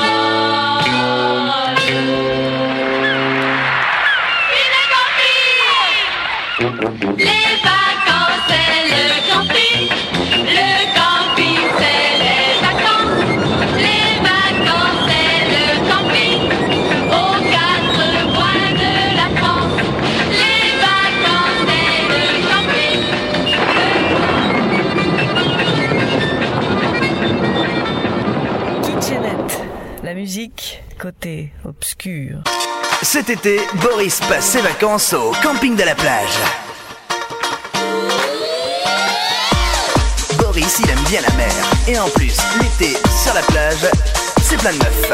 S10: Vive le camping! Les vacances, c'est le camping. Le camping, c'est les vacances. Les vacances, c'est le camping. Aux quatre coins de la France. Les vacances, c'est le camping.
S5: Kitchenette, la musique côté obscur.
S11: Cet été, Boris passe ses vacances au camping de la plage. Boris, il aime bien la mer. Et en plus, l'été, sur la plage, c'est plein de meufs.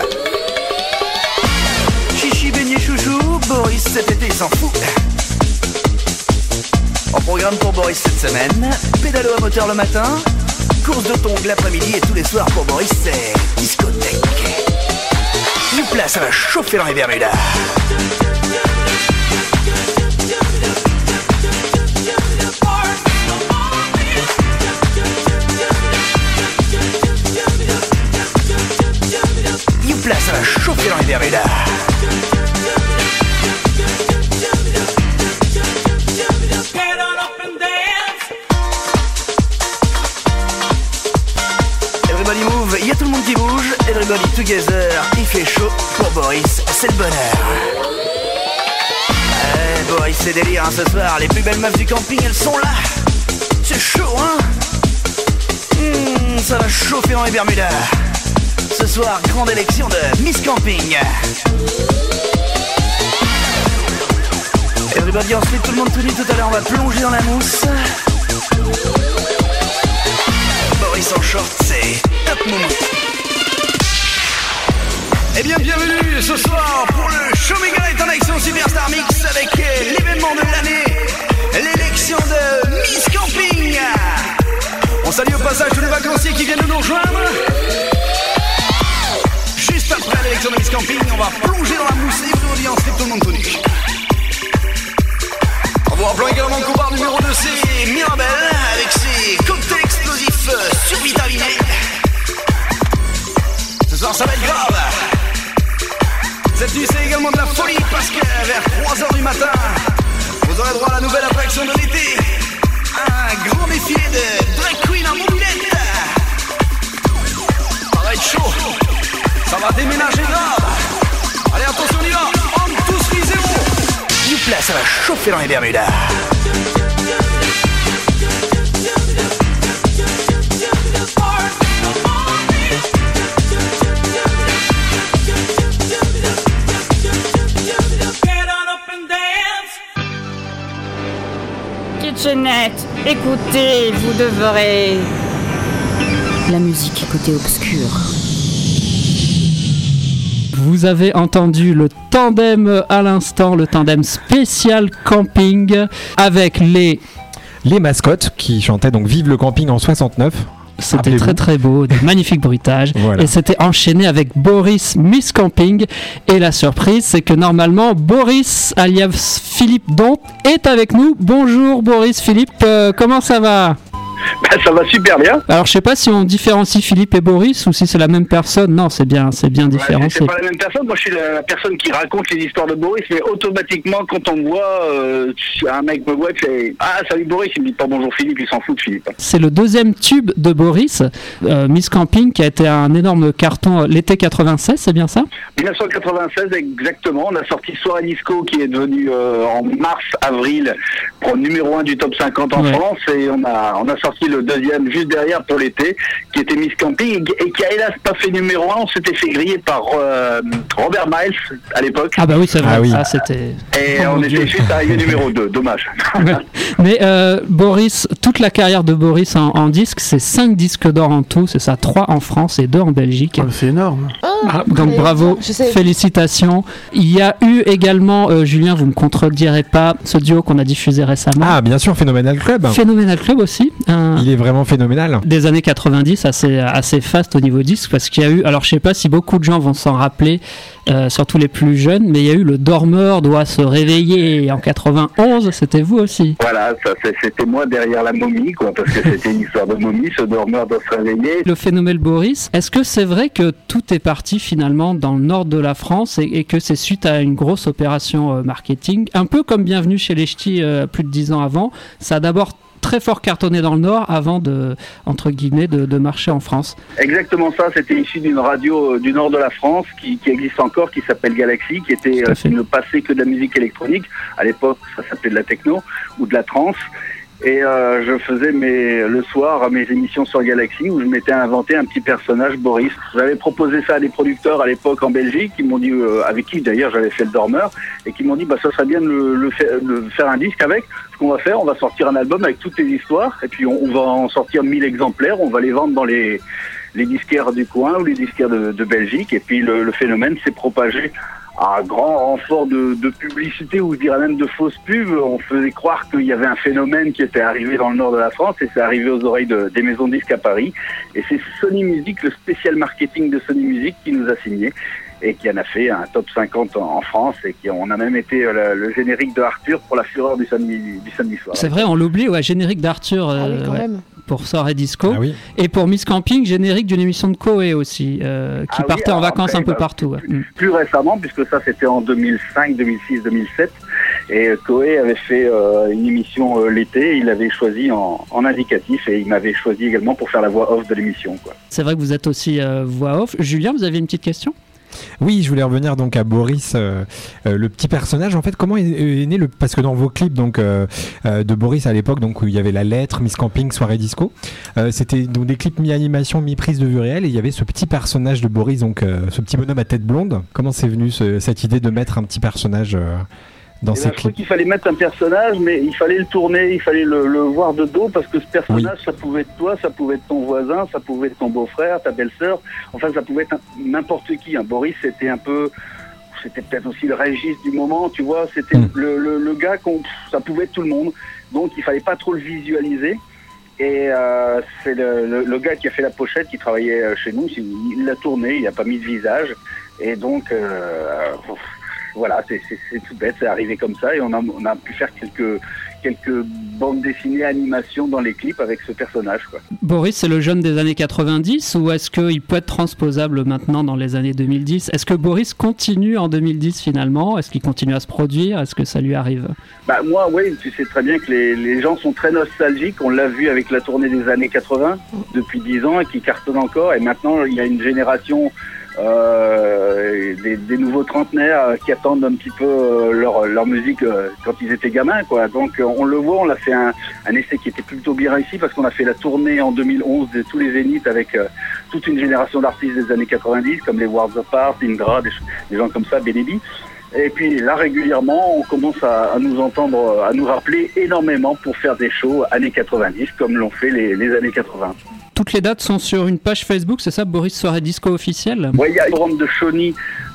S11: Chichi, beignet, chouchou, Boris, cet été, il s'en fout. En programme pour Boris cette semaine, pédalo à moteur le matin, course de tongs l'après-midi et tous les soirs pour Boris, c'est discothèque. Youpla, ça va chauffer dans les Bermudas. Youpla, ça va chauffer dans les Bermudas. Everybody together, il fait chaud. Pour Boris, c'est le bonheur. Eh, Boris, c'est délire hein, ce soir. Les plus belles meufs du camping, elles sont là. C'est chaud, hein. Mmh, ça va chauffer dans les Bermudas. Ce soir, grande élection de Miss Camping. Everybody en slip, tout le monde tout nu. Tout à l'heure, on va plonger dans la mousse. Boris en short, c'est top moment. Eh bien, bienvenue ce soir pour le Show Me Great en action Superstar Mix avec l'événement de l'année, l'élection de Miss Camping. On salue au passage tous les vacanciers qui viennent de nous rejoindre. Juste après l'élection de Miss Camping, on va plonger dans la mousse et vous audience et tout le monde tout nu. On vous rappelle également qu'au bar numéro deux, c'est Mirabelle avec ses cocktails explosifs survitaminés. Ce soir, ça va être grave. Cette nuit, c'est également de la folie parce que vers trois heures du matin, vous aurez droit à la nouvelle attraction de l'été. Un grand défilé de drag queen en mobilette. Ça va être chaud. Ça va déménager grave. Allez, attention, on y va. On tous les zéros. Youpla, ça va chauffer dans les Bermudas.
S12: Kitchenette, écoutez, vous devrez...
S13: La musique côté obscur.
S2: Vous avez entendu le tandem à l'instant, le tandem spécial camping avec les...
S6: Les mascottes qui chantaient donc Vive le camping en soixante-neuf.
S2: C'était très très beau, des magnifiques bruitages. Voilà. Et c'était enchaîné avec Boris Miss Camping. Et la surprise, c'est que normalement, Boris, alias Philippe Dont, est avec nous. Bonjour Boris, Philippe, euh, comment ça va ?
S14: Ben, ça va super bien.
S2: Alors je sais pas si on différencie Philippe et Boris ou si c'est la même personne. Non, c'est bien, c'est bien différencié.
S14: Ouais, c'est pas la même personne. Moi, je suis la, la personne qui raconte les histoires de Boris, mais automatiquement, quand on me voit, euh, un mec me voit, il fait ah salut Boris, il me dit pas bonjour Philippe, il s'en fout de Philippe.
S2: C'est le deuxième tube de Boris, euh, Miss Camping, qui a été un énorme carton euh, l'été quatre-vingt-seize, c'est bien ça ?
S14: dix-neuf cent quatre-vingt-seize exactement. On a sorti Soirée Disco qui est devenu euh, en mars-avril pour numéro un du top cinquante en ouais. France, et on a on a sorti le deuxième juste derrière pour l'été, qui était Miss Camping et qui a hélas pas fait numéro un. On s'était fait griller par euh, Robert Miles à l'époque.
S2: Ah bah oui, c'est vrai, ah oui. Ça c'était...
S14: Et oh on était Dieu. Juste arrivé numéro deux, dommage.
S2: Mais euh, Boris, toute la carrière de Boris en, en disque, c'est cinq disques d'or en tout, c'est ça, trois en France et deux en Belgique.
S3: Oh, c'est énorme.
S2: Ah, donc bravo, félicitations. Il y a eu également, euh, Julien, vous me contredirez pas, ce duo qu'on a diffusé récemment.
S6: Ah bien sûr, Phénoménal Club.
S2: Phénoménal Club aussi. Un...
S6: Il est vraiment phénoménal.
S2: Des années quatre-vingt-dix, assez, assez fast au niveau disque, parce qu'il y a eu, alors je sais pas si beaucoup de gens vont s'en rappeler, euh, surtout les plus jeunes, mais il y a eu Le Dormeur doit se réveiller en quatre-vingt-onze, c'était vous aussi.
S14: Voilà, ça, c'était moi derrière la momie, quoi, parce que c'était une histoire de momie, ce dormeur doit se réveiller.
S2: Le phénomène Boris, est-ce que c'est vrai que tout est parti finalement dans le nord de la France et, et que c'est suite à une grosse opération euh, marketing, un peu comme Bienvenue chez les Ch'tis euh, plus de dix ans avant, ça a d'abord très fort cartonné dans le Nord avant de, entre guillemets, de, de marcher en France.
S14: Exactement ça, c'était issu d'une radio euh, du Nord de la France qui, qui existe encore, qui s'appelle Galaxy, qui était euh, qui ne passait que de la musique électronique. À l'époque, ça s'appelait de la techno ou de la trance. Et euh, je faisais mes, le soir mes émissions sur Galaxy où je m'étais inventé un petit personnage, Boris. J'avais proposé ça à des producteurs à l'époque en Belgique, qui m'ont dit, euh, avec qui d'ailleurs j'avais fait Le Dormeur, et qui m'ont dit bah ça serait bien de le, le, faire, de faire un disque avec. Ce qu'on va faire, on va sortir un album avec toutes les histoires, et puis on, on va en sortir mille exemplaires, on va les vendre dans les, les disquaires du coin ou les disquaires de, de Belgique, et puis le, le phénomène s'est propagé à grand renfort de, de publicité, ou je dirais même de fausses pubs. On faisait croire qu'il y avait un phénomène qui était arrivé dans le nord de la France, et c'est arrivé aux oreilles de, des maisons de disques à Paris. Et c'est Sony Music, le spécial marketing de Sony Music, qui nous a signé et qui en a fait un top cinquante en, en France, et qui on a même été euh, le, le générique de Arthur pour la fureur du samedi, du samedi soir.
S2: C'est vrai, on l'oublie, ouais, générique d'Arthur. Euh,
S7: ah oui, quand
S2: ouais.
S7: même.
S2: Pour Soirée Disco,
S6: ah oui.
S2: Et pour Miss Camping, générique d'une émission de Coé aussi, euh, qui
S14: ah
S2: partait
S14: oui,
S2: en vacances
S14: après,
S2: un peu
S14: bah,
S2: partout.
S14: Plus,
S2: ouais.
S14: plus récemment, puisque ça c'était en deux mille cinq, deux mille six, deux mille sept, Et Coé avait fait euh, une émission euh, l'été, il l'avait choisi en, en indicatif et il m'avait choisi également pour faire la voix off de l'émission, quoi.
S2: C'est vrai que vous êtes aussi euh, voix off. Julien, vous avez une petite question ?
S6: Oui, je voulais revenir donc à Boris, euh, euh, le petit personnage. En fait, comment est, est né le parce que dans vos clips donc euh, euh, de Boris à l'époque, donc où il y avait la lettre, Miss Camping, soirée disco, euh, c'était donc des clips mi-animation, mi-prise de vue réelle, et il y avait ce petit personnage de Boris, donc euh, ce petit bonhomme à tête blonde. Comment c'est venu ce, cette idée de mettre un petit personnage euh, dans
S14: Et
S6: ces
S14: ben, je crois
S6: clips?
S14: qu'il fallait mettre un personnage, mais il fallait le tourner, il fallait le, le voir de dos, parce que ce personnage, oui. ça pouvait être toi, ça pouvait être ton voisin, ça pouvait être ton beau-frère, ta belle-sœur, enfin ça pouvait être un, n'importe qui. Hein. Boris, c'était un peu, c'était peut-être aussi le Régis du moment, tu vois, c'était mmh. le, le, le gars, qu'on, ça pouvait être tout le monde, donc il fallait pas trop le visualiser. Et euh, c'est le, le, le gars qui a fait la pochette, qui travaillait chez nous, il l'a tourné, il n'a pas mis de visage, et donc... Euh, Voilà, c'est, c'est, c'est tout bête, c'est arrivé comme ça et on a, on a pu faire quelques, quelques bandes dessinées, animations dans les clips avec ce personnage, quoi.
S2: Boris, c'est le jeune des années quatre-vingt-dix ou est-ce qu'il peut être transposable maintenant dans les années deux mille dix ? Est-ce que Boris continue en deux mille dix finalement ? Est-ce qu'il continue à se produire ? Est-ce que ça lui arrive ?
S14: Bah moi, oui, tu sais très bien que les, les gens sont très nostalgiques. On l'a vu avec la tournée des années quatre-vingts depuis dix ans et qui cartonne encore. Et maintenant, il y a une génération... Euh, des, des nouveaux trentenaires qui attendent un petit peu euh, leur, leur musique euh, quand ils étaient gamins, quoi. Donc euh, on le voit, on a fait un, un essai qui était plutôt bien réussi parce qu'on a fait la tournée en deux mille onze de tous les Zéniths avec euh, toute une génération d'artistes des années quatre-vingt-dix comme les Worlds Apart, Indra, des, des gens comme ça, Benedi. Et puis là régulièrement on commence à, à nous entendre, à nous rappeler énormément pour faire des shows années quatre-vingt-dix comme l'ont fait les, les années quatre-vingts.
S2: Toutes les dates sont sur une page Facebook, c'est ça, Boris Soirée Disco officielle ?
S14: Oui, il y a le forum de Chauny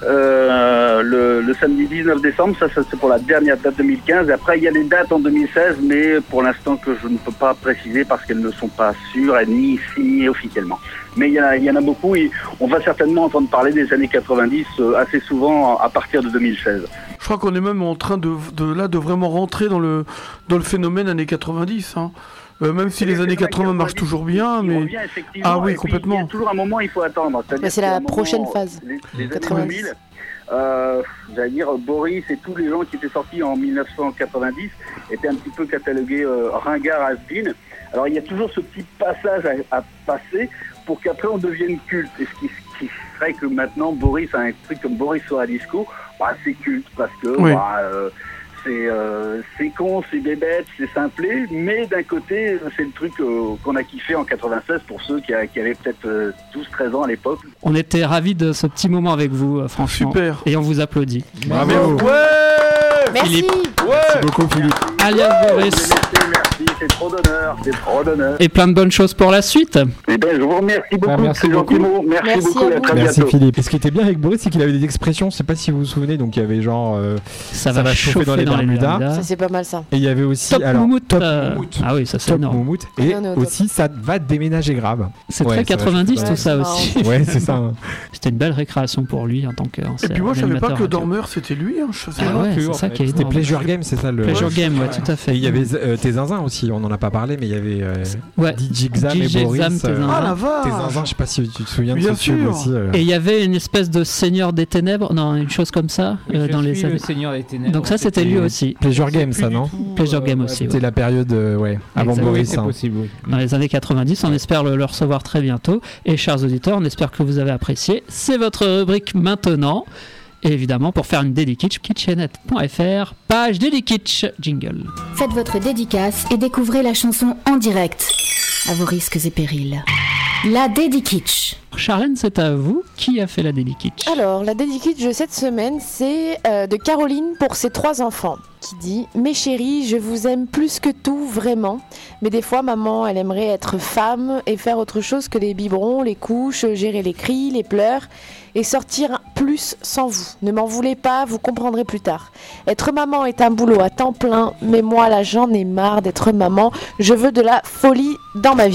S14: euh, le, le samedi dix-neuf décembre, ça, ça c'est pour la dernière date deux mille quinze. Et après, il y a des dates en deux mille seize, mais pour l'instant que je ne peux pas préciser parce qu'elles ne sont pas sûres et ni signées officiellement. Mais il y, a, il y en a beaucoup et on va certainement entendre parler des années quatre-vingt-dix euh, assez souvent à partir de deux mille seize.
S3: Je crois qu'on est même en train de, de, là, de vraiment rentrer dans le, dans le phénomène années quatre-vingt-dix, hein. Euh, même si les années quatre-vingts marchent toujours bien, mais...
S14: Revient,
S3: ah oui, complètement.
S14: Il y a toujours un moment où il faut attendre.
S7: Mais c'est la prochaine moment, phase.
S14: Les, les années deux mille, euh, j'allais dire, Boris et tous les gens qui étaient sortis en dix-neuf cent quatre-vingt-dix étaient un petit peu catalogués euh, ringards, has-been. Alors il y a toujours ce petit passage à, à passer pour qu'après on devienne culte. Et ce qui, ce qui ferait que maintenant Boris a un truc comme Boris Soirée Disco, bah, c'est culte parce que...
S3: Oui.
S14: Bah, euh, C'est, euh, c'est con, c'est bébête, c'est simplé, mais d'un côté, c'est le truc euh, qu'on a kiffé en quatre-vingt-seize pour ceux qui, a, qui avaient peut-être euh, douze treize ans à l'époque.
S2: On était ravis de ce petit moment avec vous, euh, franchement.
S3: Super.
S2: Et on vous applaudit.
S3: Bravo.
S14: Ouais.
S7: Merci.
S2: Philippe.
S14: Ouais.
S6: Merci beaucoup, Philippe.
S2: Alias Boris.
S14: Merci, merci, c'est trop d'honneur, c'est trop d'honneur.
S2: Et plein de bonnes choses pour la suite.
S14: Eh ben, je vous remercie beaucoup,
S8: Ah, merci
S14: c'est gentil mot. Merci,
S7: Merci
S14: beaucoup,
S7: à
S14: à
S7: vous.
S14: très
S6: Merci
S14: bientôt.
S6: Philippe. Et ce qui était bien avec Boris, c'est qu'il avait des expressions, je sais pas si vous vous souvenez, donc il y avait genre euh,
S2: Ça, va chauffer dans les Bermudas.
S7: Ça c'est pas mal ça.
S6: et il y avait aussi
S2: Top
S6: alors
S2: Moumout.
S6: Top
S2: euh,
S6: Moumout.
S2: Ah oui, ça c'est
S6: Top
S2: énorme.
S6: Moumout. Et
S7: Non, non, top.
S6: aussi ça va déménager grave.
S2: C'est
S6: Ouais,
S2: très
S6: ça va
S2: quatre-vingt-dix
S6: chauffer.
S2: tout ça
S7: Ouais,
S2: aussi.
S6: Ouais, c'est ça. hein.
S2: C'était une belle récréation pour lui en tant que.
S3: Et puis moi, je savais pas que Dormeur, c'était lui. Hein. Je savais
S2: Ah
S3: pas.
S2: ouais,
S6: que,
S2: c'est
S6: en
S2: ça
S6: fait,
S2: qui est
S6: C'était
S2: énorme.
S6: Pleasure Game, c'est ça le.
S2: Pleasure
S6: Ouais.
S2: Game, ouais, tout à fait.
S6: Et il y avait euh, tes zinzins aussi, on en a pas parlé, mais il y avait euh,
S2: Ouais.
S6: D J Xam
S2: D J
S6: et Boris.
S2: Xam, tes
S6: euh,
S2: zinzins.
S3: Ah la vache.
S6: Tes zinzins, je sais pas si tu te souviens
S3: Bien
S6: de ce tube
S3: sûr.
S6: aussi. euh.
S2: Et il y avait une espèce de Seigneur des Ténèbres, non, une chose comme ça,
S8: Oui,
S2: euh,
S8: je
S2: dans les
S8: suis
S2: années.
S8: le Seigneur des Ténèbres.
S2: Donc ça, c'était lui aussi.
S6: Pleasure Game, ça, non
S2: Pleasure Game aussi,
S6: C'était
S2: ouais.
S6: la période, euh, ouais, avant
S2: Exactement.
S6: Boris.
S8: C'est
S6: hein.
S8: possible, oui.
S2: Dans les années quatre-vingt-dix, on espère le, le recevoir très bientôt. Et chers auditeurs, on espère que vous avez apprécié. C'est votre rubrique maintenant. Et évidemment, pour faire une dédikitsch, kitchenette point f r, page dédikitsch, jingle.
S13: Faites votre dédicace et découvrez la chanson en direct, à vos risques et périls. La dédikitsch.
S2: Charlène, c'est à vous. Qui a fait la dédikitsch ?
S7: Alors, la dédicatche de cette semaine, c'est euh, de Caroline pour ses trois enfants, qui dit « Mes chéris, je vous aime plus que tout, vraiment. Mais des fois, maman, elle aimerait être femme et faire autre chose que les biberons, les couches, gérer les cris, les pleurs et sortir plus sans vous. Ne m'en voulez pas, vous comprendrez plus tard. Être maman est un boulot à temps plein, mais moi, là, j'en ai marre d'être maman. Je veux de la folie dans ma vie. »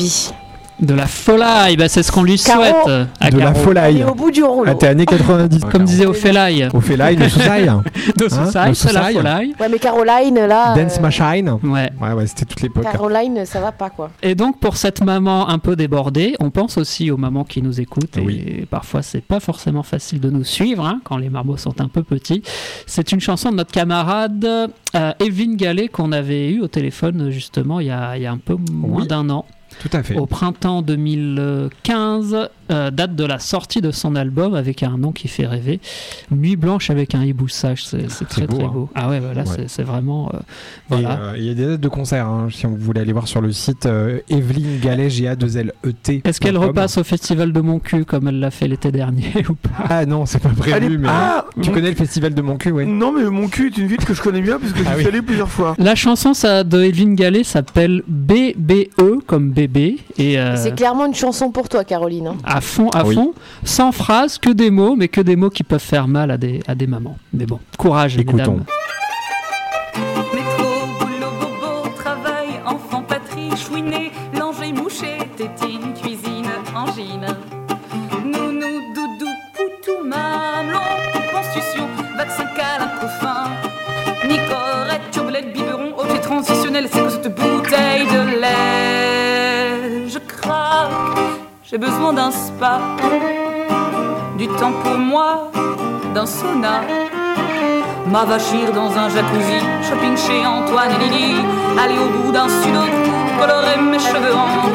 S2: De la folie, bah c'est ce qu'on lui
S7: Caro.
S2: souhaite. À
S6: De la
S2: Caro.
S6: folie.
S7: Et au bout du rouleau.
S6: Ah, t'es années quatre-vingt-dix.
S2: Comme disait Ophélie.
S6: Ophélie, de Soussailles.
S2: De Soussailles, c'est la folie.
S7: Ouais, mais Caroline, là.
S6: Dance
S7: euh,
S6: Machine.
S2: Ouais.
S6: Ouais, ouais, c'était toute l'époque.
S7: Caroline, ça va pas, quoi.
S2: Et donc pour cette maman un peu débordée, on pense aussi aux mamans qui nous écoutent.
S6: Oui.
S2: Et parfois c'est pas forcément facile de nous suivre hein, quand les marmots sont un peu petits. C'est une chanson de notre camarade euh, Evelyne Gallet qu'on avait eu au téléphone justement il y a, il y a un peu moins
S6: Oui.
S2: d'un an.
S6: Tout à fait.
S2: Au printemps deux mille quinze, euh, date de la sortie de son album avec un nom qui fait rêver. Nuit blanche avec un hiboussage, c'est, c'est très
S6: beau,
S2: très
S6: hein.
S2: beau. Ah ouais, voilà,
S6: Ouais.
S2: c'est, c'est vraiment. euh,
S6: Et,
S2: voilà.
S6: euh, il y a des dates de concert, hein, si vous voulez aller voir sur le site euh, Evelyne Gallet, G A deux L E T.
S2: Est-ce qu'elle repasse au festival de Mon Cul comme elle l'a fait l'été dernier ou pas?
S6: Ah non, c'est pas prévu,
S3: Allez,
S6: mais
S3: ah,
S6: tu
S3: mon-
S6: connais le festival de Mon Cul, ouais.
S3: Non, mais mon cul est une ville que je connais bien puisque
S6: Ah
S3: j'y
S6: oui.
S3: suis allé plusieurs fois.
S2: La chanson ça, de Evelyne Gallet s'appelle B B E comme bébé et euh,
S7: C'est clairement une chanson pour toi, Caroline. hein.
S2: à fond, à
S6: Oui.
S2: fond, sans phrase, que des mots, mais que des mots qui peuvent faire mal à des, à des mamans. Mais bon, courage,
S6: Écoutons.
S2: mesdames.
S10: Métro, boulot, bobo, travail, enfant, patrie, chouiné, langer, moucher, tétine, cuisine, angine. Nounou, doudou, poutou, mamelon, constitution, vaccin, câlin, couffin. Nicorette, turbulette, biberon, objet transitionnel, c'est que cette bouteille de lait. Je craque, j'ai besoin d'un spa, du temps pour moi, d'un sauna. M'avachir dans un jacuzzi, shopping chez Antoine et Lily, aller au bout d'un sudoku, colorer mes cheveux en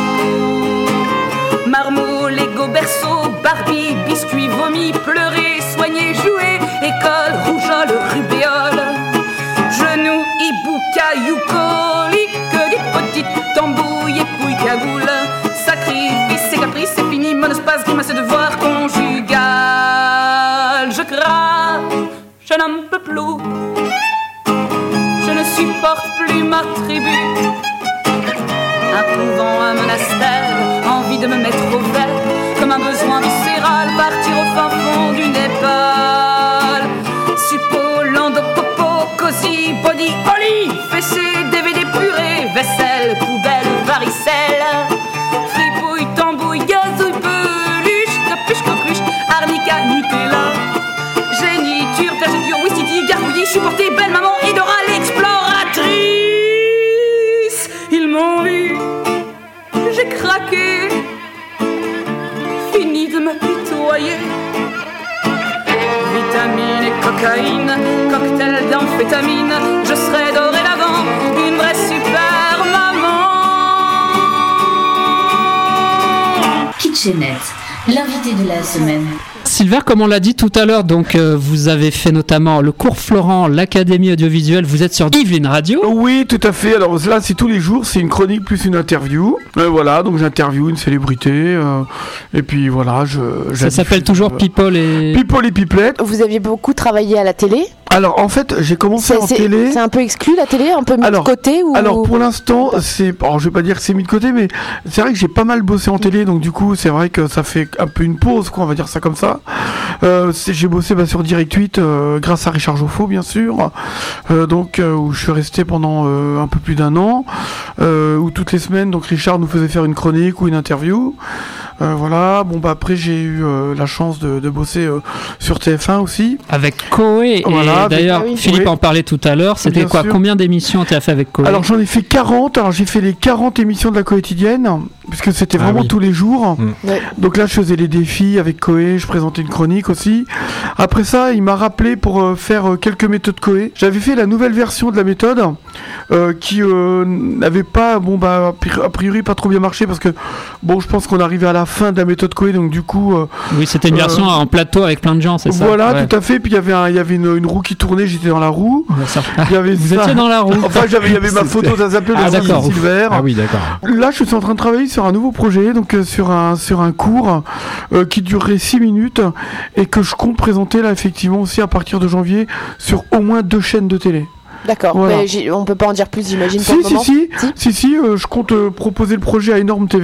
S10: marmot, Lego, berceau, Barbie, biscuits, vomi, pleurer, soigner, jouer, école, rougeole, rubéole, genoux, hibou, caillou, colique, des petites tambouilles, épouilles, cagoule, sacrifice et caprice, c'est fini, monospace, grimace, devoir conjugal, je craque. Je n'en peux plus, je ne supporte plus ma tribu. Un couvent, un monastère, envie de me mettre au vert, comme un besoin viscéral, partir au fin fond du Népal. Suppo, lando, popo, cosy, body, oli, fessé, D V D purée, vaisselle, poubelle, varicelle, fripouille, tambouille, gazouille, peluche, capuche, coqueluche, arnica, Nutella. Géniture, vergeture, Wistiti, gargouillis, supporter belle maman, Idora l'exploratrice. Ils m'ont eu, j'ai craqué, fini de m'apitoyer. Vitamine et cocaïne, cocktail d'amphétamine, je serai dorénavant une vraie super maman.
S13: Kitchenette, l'invité de la semaine.
S2: Sylvain, comme on l'a dit tout à l'heure, donc euh, vous avez fait notamment le cours Florent, l'Académie audiovisuelle, vous êtes sur Yveline Radio.
S3: Oui, tout à fait. Alors là, c'est tous les jours, c'est une chronique plus une interview. Euh, voilà, donc j'interviewe une célébrité. euh, et puis voilà, je.
S2: Ça s'appelle toujours People et...
S3: People et Pipelettes.
S7: Vous aviez beaucoup travaillé à la télé.
S3: Alors en fait, j'ai commencé
S7: C'est,
S3: en
S7: c'est-
S3: télé.
S7: c'est un peu exclu la télé, un peu mis
S3: Alors-
S7: de côté ou...
S3: Alors pour l'instant, c'est, alors je vais pas dire que c'est mis de côté, mais c'est vrai que j'ai pas mal bossé en télé, donc du coup c'est vrai que ça fait un peu une pause, quoi, on va dire ça comme ça. Euh, c'est- j'ai bossé bah, sur Direct huit euh, grâce à Richard Joffo, bien sûr, euh, donc euh, où je suis resté pendant euh, un peu plus d'un an, euh, où toutes les semaines, donc Richard nous faisait faire une chronique ou une interview. Euh, voilà, bon bah après j'ai eu euh, la chance de, de bosser euh, sur T F un aussi.
S2: Avec Coé,
S3: Voilà,
S2: et
S3: avec-
S2: d'ailleurs
S3: ah oui.
S2: Philippe
S3: Oui.
S2: en parlait tout à l'heure, c'était
S3: Bien
S2: quoi
S3: sûr.
S2: Combien d'émissions tu as fait avec Coé?
S3: Alors j'en ai fait quarante, alors j'ai fait les quarante émissions de la quotidienne, puisque c'était
S6: Ah
S3: vraiment
S6: oui.
S3: tous les jours.
S6: Mm.
S7: Ouais.
S3: Donc là je faisais les défis avec Coé, je présentais une chronique aussi. Après ça, il m'a rappelé pour euh, faire euh, quelques méthodes Coé. J'avais fait la nouvelle version de la méthode, euh, qui euh, n'avait pas, bon bah a priori pas trop bien marché, parce que bon je pense qu'on arrivait à la fin de la méthode Coé, donc du coup... euh,
S2: Oui, c'était une
S3: euh,
S2: version en plateau avec plein de gens, c'est ça?
S3: Voilà,
S2: Ouais.
S3: tout à fait. Puis il y avait, un- il y avait une, une roue qui tournait, j'étais dans la roue.
S2: Ça-
S3: Il y avait
S2: Vous
S3: ça.
S2: étiez dans la roue.
S3: Enfin, j'avais, il y avait ma photo d'un zappé
S2: Ah,
S3: de
S2: d'accord.
S3: Silver.
S6: Ah oui, d'accord.
S3: Là, je suis en train de travailler sur un nouveau projet, donc euh, sur un sur un cours euh, qui durerait six minutes et que je compte présenter là effectivement aussi à partir de janvier sur au moins deux chaînes de télé.
S7: D'accord,
S3: Voilà.
S7: mais j'ai- on peut pas en dire plus, j'imagine,
S3: Si,
S7: pour le
S3: si,
S7: moment.
S3: si, si, si, euh, je compte euh, proposer le projet à Énorme T V,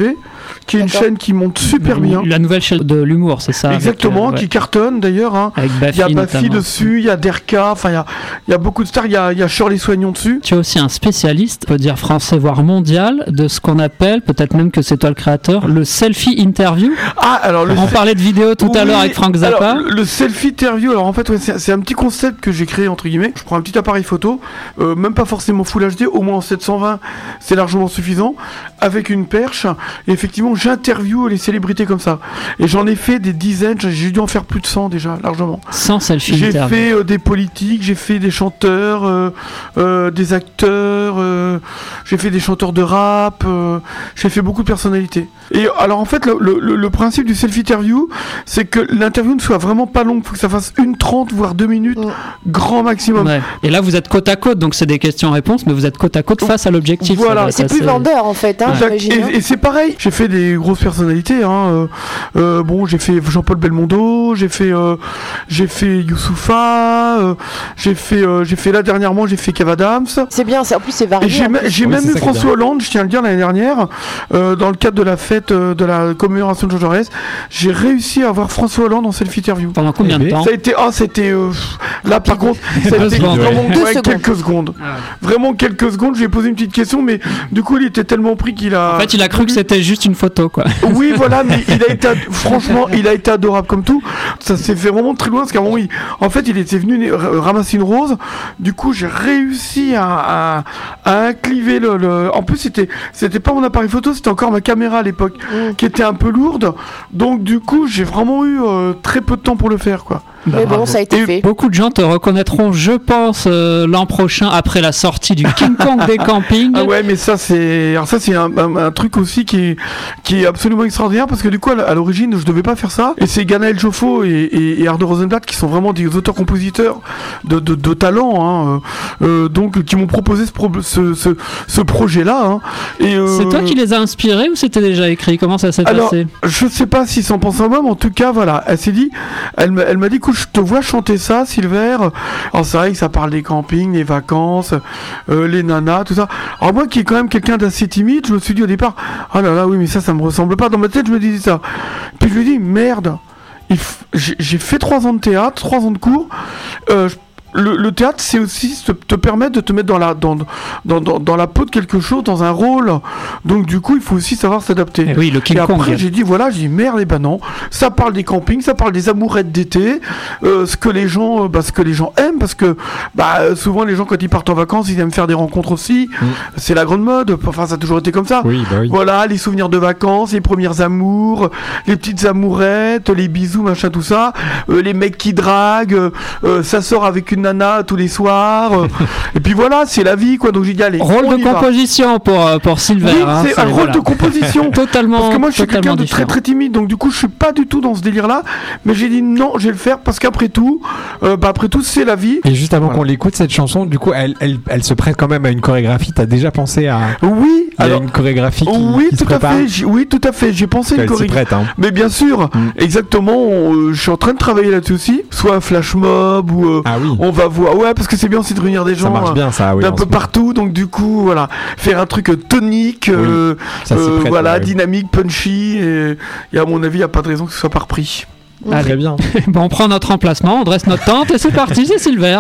S3: qui est une chaîne qui monte super bien.
S2: La nouvelle chaîne de l'humour, c'est ça.
S3: Exactement, avec, euh, ouais. qui cartonne d'ailleurs. Hein.
S2: Avec Baffy,
S3: il y a Baffy
S2: notamment.
S3: dessus, il y a Derka, enfin il y a, il y a beaucoup de stars. Il y a, il y a Shirley Soignon dessus.
S2: Tu es aussi un spécialiste, on peut dire français voire mondial, de ce qu'on appelle, peut-être même que c'est toi le créateur, le selfie interview.
S3: Ah alors le
S2: on se... parlait de vidéo tout oui, à l'heure avec Frank Zappa.
S3: Alors, le, le selfie interview, alors en fait ouais, c'est, c'est un petit concept que j'ai créé entre guillemets. Je prends un petit appareil photo, euh, même pas forcément Full H D, au moins en sept cent vingt, c'est largement suffisant, avec une perche. Et effectivement, j'interviewe les célébrités comme ça. Et j'en ai fait des dizaines, j'ai dû en faire plus de cent déjà, largement.
S2: cent selfies
S3: J'ai
S2: interview.
S3: fait euh, des politiques, j'ai fait des chanteurs, euh, euh, des acteurs, euh, j'ai fait des chanteurs de rap, euh, j'ai fait beaucoup de personnalités. Et alors en fait, le, le, le principe du selfie interview, c'est que l'interview ne soit vraiment pas longue, il faut que ça fasse une trente voire deux minutes, mmh. grand maximum.
S2: Ouais. Et là, vous êtes côte à côte, donc c'est des questions-réponses, mais vous êtes côte à côte face à l'objectif.
S3: Voilà,
S7: c'est plus vendeur en fait. Hein,
S3: ouais. et, et c'est pareil, j'ai fait des grosses personnalités. Hein. Euh, euh, bon, j'ai fait Jean-Paul Belmondo, j'ai fait, euh, j'ai fait Youssoupha, euh, j'ai fait, euh, j'ai fait là dernièrement, j'ai fait Kev Adams.
S7: C'est bien, c'est, en plus c'est varié.
S3: Et j'ai, m- j'ai oui, même eu François Hollande, je tiens à le dire l'année dernière, euh, dans le cadre de la fête euh, de la commémoration de Jean Jaurès, j'ai réussi à avoir François Hollande en selfie interview.
S2: Pendant combien de temps ?
S3: Ça a été, ah, c'était euh, là par contre, ça a été vraiment ouais, quelques secondes. Ah ouais. Vraiment quelques secondes. Je lui ai posé une petite question, mais du coup, il était tellement pris qu'il a.
S2: En fait, il a cru que c'était juste une photo, quoi.
S3: Oui, voilà, mais il a été, franchement, il a été adorable comme tout. Ça s'est fait vraiment très loin, parce qu'à un moment, il... en fait, il était venu ramasser une rose. Du coup, j'ai réussi à, à, à incliver le, le. En plus, c'était, c'était pas mon appareil photo, c'était encore ma caméra à l'époque, mmh. qui était un peu lourde. Donc, du coup, j'ai vraiment eu euh, très peu de temps pour le faire, quoi.
S7: Bah, mais bon, ça a été
S2: et
S7: fait.
S2: Beaucoup de gens te reconnaîtront, je pense, euh, l'an prochain après la sortie du King Kong des campings.
S3: Ah ouais, mais ça c'est, alors ça c'est un, un, un truc aussi qui est qui est absolument extraordinaire parce que du coup à l'origine je devais pas faire ça et c'est Ganaël Joffo et, et, et Arnaud Rosenblatt qui sont vraiment des auteurs-compositeurs de, de, de talent, hein, euh, donc qui m'ont proposé ce, pro, ce, ce, ce projet-là. Hein, et euh,
S2: c'est toi qui les as inspirés ou c'était déjà écrit ? Comment ça s'est
S3: alors,
S2: passé ?
S3: Je sais pas s'ils s'en pensent eux-mêmes, en tout cas voilà, elle s'est dit, elle m'a, elle m'a dit je te vois chanter ça, Silver. Alors c'est vrai que ça parle des campings, les vacances, euh, les nanas, tout ça. Alors moi qui est quand même quelqu'un d'assez timide, je me suis dit au départ, ah là là oui mais ça ça me ressemble pas. Dans ma tête je me disais ça. Puis je me dis merde, il f... j'ai, j'ai fait trois ans de théâtre, trois ans de cours. Euh, je... Le, le théâtre, c'est aussi te, te permettre de te mettre dans la, dans, dans, dans, dans la peau de quelque chose, dans un rôle. Donc, du coup, il faut aussi savoir s'adapter.
S2: Et oui, le King
S3: et après,
S2: Kong.
S3: j'ai dit, voilà, j'ai dit, merde, et ben non. Ça parle des campings, ça parle des amourettes d'été, euh, ce que les gens, bah, ce que les gens aiment, parce que, bah, souvent, les gens, quand ils partent en vacances, ils aiment faire des rencontres aussi. Mmh. C'est la grande mode. Enfin, ça a toujours été comme ça.
S6: Oui, bah oui.
S3: Voilà, les souvenirs de vacances, les premières amours, les petites amourettes, les bisous, machin, tout ça. Euh, les mecs qui draguent, euh, ça sort avec une nana tous les soirs. Euh, et puis voilà, c'est la vie, quoi. Donc j'ai dit, allez.
S2: Rôle de composition pour, euh, pour Silver.
S3: Oui,
S2: hein,
S3: c'est un rôle
S2: voilà.
S3: de composition.
S2: Totalement.
S3: Parce que moi, je suis quelqu'un de
S2: différent.
S3: très très timide. Donc du coup, je suis pas du tout dans ce délire-là. Mais j'ai dit non, je vais le faire parce qu'après tout, euh, bah, après tout, c'est la vie.
S6: Et juste avant
S3: voilà.
S6: qu'on l'écoute, cette chanson, du coup, elle, elle, elle se prête quand même à une chorégraphie. T'as déjà pensé à.
S3: Oui.
S6: Il y a une chorégraphie qui,
S3: oui,
S6: qui
S3: tout
S6: se
S3: à fait. J'ai, oui, tout à fait. J'ai pensé une chorégraphie. Hein. Mais bien sûr, mm. exactement. On, euh, je suis en train de travailler là-dessus aussi. Soit un flash mob ou euh,
S6: ah oui.
S3: on va voir. Ouais, parce que c'est bien aussi de réunir des gens.
S6: Ça marche bien, ça. Oui,
S3: d'un peu partout. Donc du coup, voilà, faire un truc tonique, oui. euh, ça euh, prête, voilà, ouais, dynamique, punchy. Et, et à mon avis, il n'y a pas de raison que ce soit pas repris.
S2: Ah, très bien. Bon, on prend notre emplacement, on dresse notre tente et c'est parti, c'est Silver.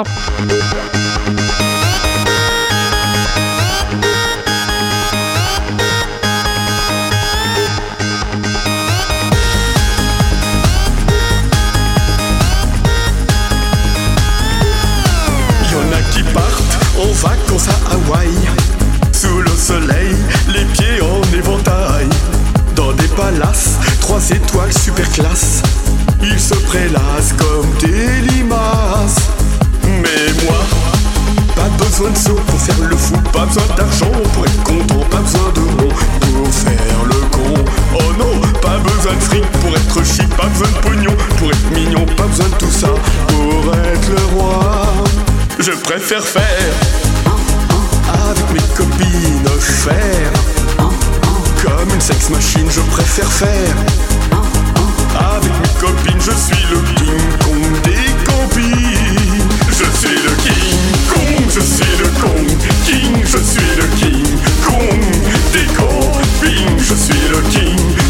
S15: En vacances à Hawaï, sous le soleil, les pieds en éventail, dans des palaces, trois étoiles super classe, ils se prélassent comme des limaces. Mais moi, pas besoin de sous pour faire le fou, pas besoin d'argent pour être content, pas besoin de mots pour faire le con. Oh non, pas besoin de fric pour être chic, pas besoin de pognon pour être mignon, pas besoin de tout ça pour être le roi. Je préfère faire avec mes copines faire comme une sex machine, je préfère faire avec mes copines, je suis le King Kong des campings. Je suis le King Kong, je suis le Kong King, je suis le King Kong des campings. Je suis le King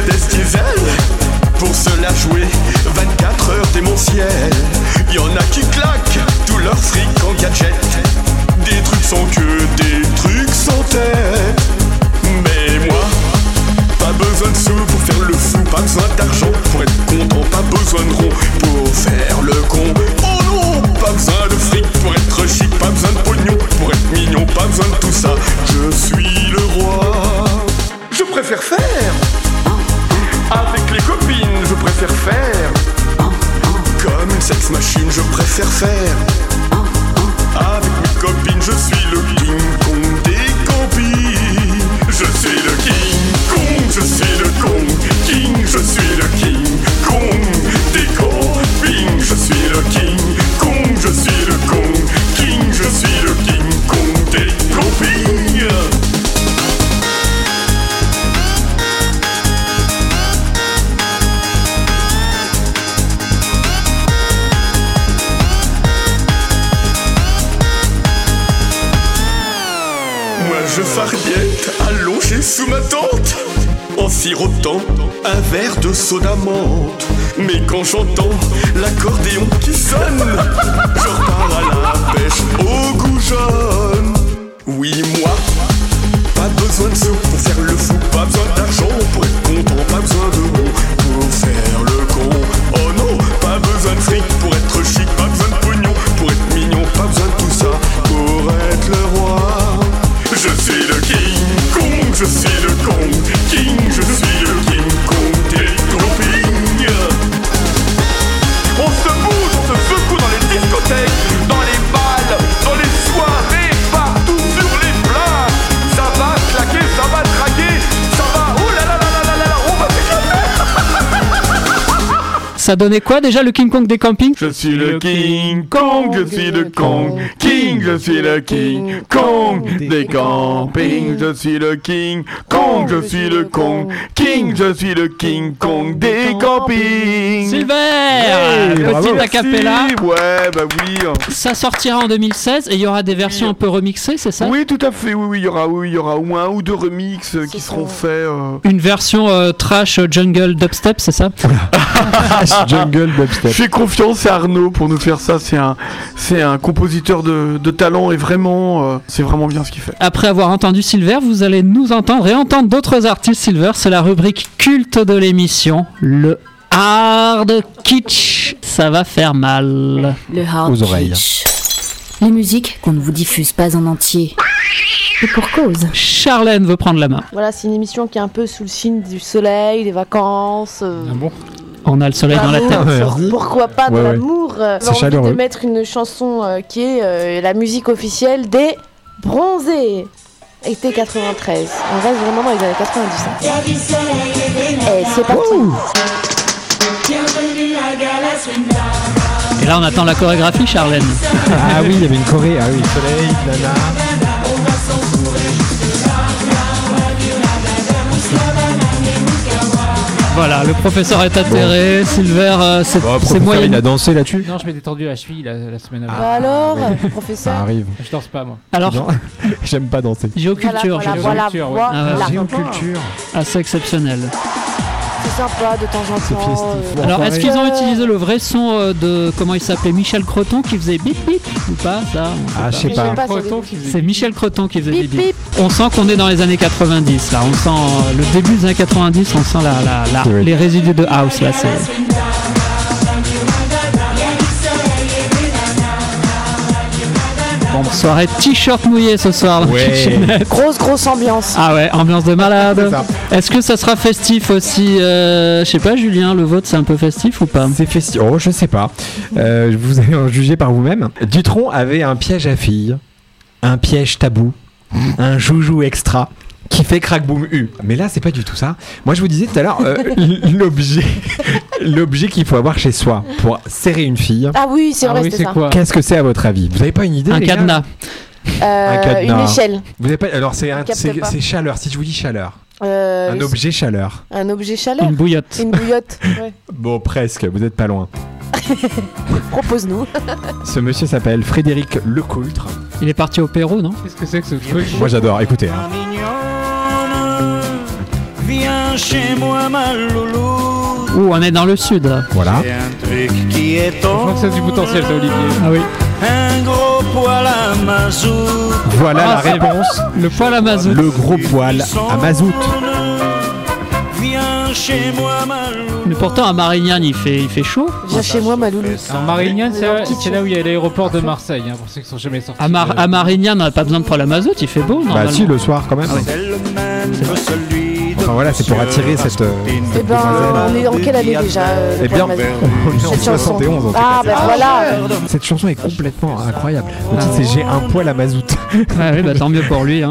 S15: Mercedes diesel. Pour se la jouer vingt-quatre heures démentiel. Y'en a qui claquent tout leur fric en gadget. Des trucs sans queue, des trucs sans tête. Mais moi, pas besoin de sous pour faire le fou. Pas besoin d'argent pour être content. Pas besoin de rond pour faire le con. Oh non, pas besoin de fric pour être chic. Pas besoin de pognon pour être mignon. Pas besoin de tout ça, je suis le roi. Je préfère faire avec les copines, je préfère faire comme une sex machine, je préfère faire avec mes copines, je suis le King Kong des campings. Je suis le King Kong, je suis le Kong King, je suis le King Kong des campings. Je suis le King Kong, je suis le Kong King, je suis le King Kong des campings. Je farbiette allongé sous ma tente en sirotant un verre de soda menthe. Mais quand j'entends l'accordéon qui sonne, je repars à la pêche au goût jaune. Oui, moi, pas besoin de sous pour faire le fou. Pas besoin d'argent pour être content. Pas besoin de mots pour faire le con. Oh non, pas besoin de fric pour être chic. Pas besoin de pognon pour être mignon. Pas besoin de tout ça pour être le roi. Je suis le King Kong, je suis le Kong King, je suis le King Kong des campings. On se bouge, on se secoue dans les discothèques, dans les balles, dans les soirées, partout sur les plages. Ça va claquer, ça va draguer, ça va, oh là là là là là là, on va s'éclater.
S2: Ça donnait quoi déjà le King Kong des campings?
S3: Je suis le King Kong, je suis le Kong King, je suis le King Kong des campings. Je suis le King Kong, je suis le Kong King, je suis le King Kong des campings.
S2: Silver,
S3: hey,
S2: petite acapella.
S3: Ouais, bah oui.
S2: Ça sortira en deux mille seize et il y aura des versions un peu remixées, c'est ça?
S3: Oui, tout à fait. Oui, oui, il y aura, oui, il y aura au moins un ou deux remixes euh, qui seront faits. Euh...
S2: Une version euh, trash jungle dubstep, c'est ça?
S6: Jungle dubstep.
S3: Je fais confiance à Arnaud pour nous faire ça. C'est un, c'est un compositeur de, de talent et vraiment, euh, c'est vraiment bien ce qu'il fait.
S2: Après avoir entendu Silver, vous allez nous entendre et entendre d'autres artistes. Silver, c'est la rubrique culte de l'émission, le hard kitsch. Ça va faire mal.
S13: Le hard
S6: aux oreilles.
S13: kitsch. Les musiques qu'on ne vous diffuse pas en entier. Et pour cause.
S2: Charlène veut prendre la main.
S7: Voilà, c'est une émission qui est un peu sous le signe du soleil, des vacances. Euh...
S8: Ah bon?
S2: On a le soleil dans la tête.
S7: Ouais, pourquoi pas de
S6: ouais,
S7: l'amour. Euh,
S6: C'est
S7: j'ai envie
S6: chaleureux.
S7: de mettre une chanson euh, qui est euh, la musique officielle des Bronzés. Été quatre-vingt-treize. On reste vraiment dans les années quatre-vingt-dix. Et c'est parti.
S2: Ouh. Et là, on attend la chorégraphie, Charlène.
S6: Ah oui, il y avait une choré. Ah oui, soleil, nana.
S2: Voilà, le professeur est atterré. Bon. Silver, euh, c'est
S6: bon,
S2: c'est moyen.
S6: Il a dansé là-dessus?
S8: Non, je m'étais tendu la cheville la, la semaine avant.
S7: Bah alors, ouais. Professeur.
S6: Ça arrive.
S8: Je danse pas, moi.
S2: Alors,
S6: j'aime pas danser.
S2: Géoculture.
S7: Voilà, voilà,
S2: Géoculture,
S7: voilà,
S2: ouais.
S7: voilà.
S2: Ah,
S6: Géoculture.
S2: Assez exceptionnel.
S7: C'est sympa de temps en temps.
S2: Euh... Alors, est-ce qu'ils ont utilisé le vrai son euh, de comment il s'appelait, Michel Creton, qui faisait bip bip ou pas ça?
S6: Ah, je sais pas.
S2: pas c'est Michel Creton qui faisait bip bip. On sent qu'on est dans les années quatre-vingt-dix là. On sent euh, le début des années quatre-vingt-dix. On sent la, la, la, les résidus de house là. C'est... Bon, soirée t-shirt mouillé ce soir.
S6: Ouais.
S7: Grosse grosse ambiance.
S2: Ah ouais, ambiance de malade. Est-ce que ça sera festif aussi euh, je sais pas, Julien, le vôtre c'est un peu festif ou pas?
S6: C'est festif. Oh, je sais pas. Euh, vous allez en juger par vous-même. Dutronc avait un piège à filles, un piège tabou, un joujou extra qui fait crack boom u. Mais là, c'est pas du tout ça. Moi, je vous disais tout à l'heure, euh, l'objet, l'objet qu'il faut avoir chez soi pour serrer une fille.
S7: Ah oui, c'est
S8: ah
S7: vrai,
S8: oui,
S7: c'est ça.
S8: Quoi?
S6: Qu'est-ce que c'est à votre avis? Vous avez pas une idée?
S2: Un
S6: les
S2: cadenas.
S7: Euh,
S6: un cadenas.
S7: Une échelle.
S6: Vous avez pas. Alors c'est un, c'est,
S7: pas.
S6: c'est chaleur. Si je vous dis chaleur.
S7: Euh,
S6: un objet chaleur.
S7: Un objet chaleur.
S2: Une bouillotte.
S7: Une bouillotte. Ouais.
S6: Bon, presque. Vous êtes pas loin.
S7: Propose-nous.
S6: Ce monsieur s'appelle Frédéric Lecoultre.
S2: Il est parti au Pérou, non?
S8: Qu'est-ce que c'est que ce truc?
S6: Moi, j'adore. Écoutez. Hein.
S10: Viens chez moi, ma loulou.
S2: Ouh, on est dans le sud. Là.
S6: Voilà.
S10: J'ai un truc qui est
S8: Je crois que ça a du potentiel, ça, Olivier.
S2: Ah oui.
S10: Un gros poil à mazout.
S6: Voilà
S2: Ah,
S6: la
S2: c'est
S6: réponse.
S2: Le poil à mazout.
S6: Le gros poil à mazout.
S10: Viens chez moi, ma loulou.
S2: Mais pourtant, à Marignane, il fait, il fait chaud.
S7: Viens chez moi, ma loulou.
S8: En Marignane, c'est là, c'est là où il y a l'aéroport de Marseille, hein, pour ceux qui sont jamais sortis.
S2: À, Mar-
S8: de-
S2: à Marignane, on n'a pas besoin de poil à mazout, il fait beau,
S6: Bah
S2: normalement.
S6: si, le soir quand même.
S2: Ah oui.
S10: C'est le même que celui de
S6: Enfin voilà, c'est pour attirer cette. euh,
S7: Eh ben, on est en quelle année déjà euh, le
S6: Eh bien,
S7: poil à mazout
S6: on est en
S7: Cette chanson.
S6: soixante et onze en tout cas.
S7: Ah, ben voilà.
S6: Cette chanson est complètement incroyable. Le titre c'est J'ai un poil à mazout.
S2: Ouais, oui, bah tant mieux pour lui. Hein.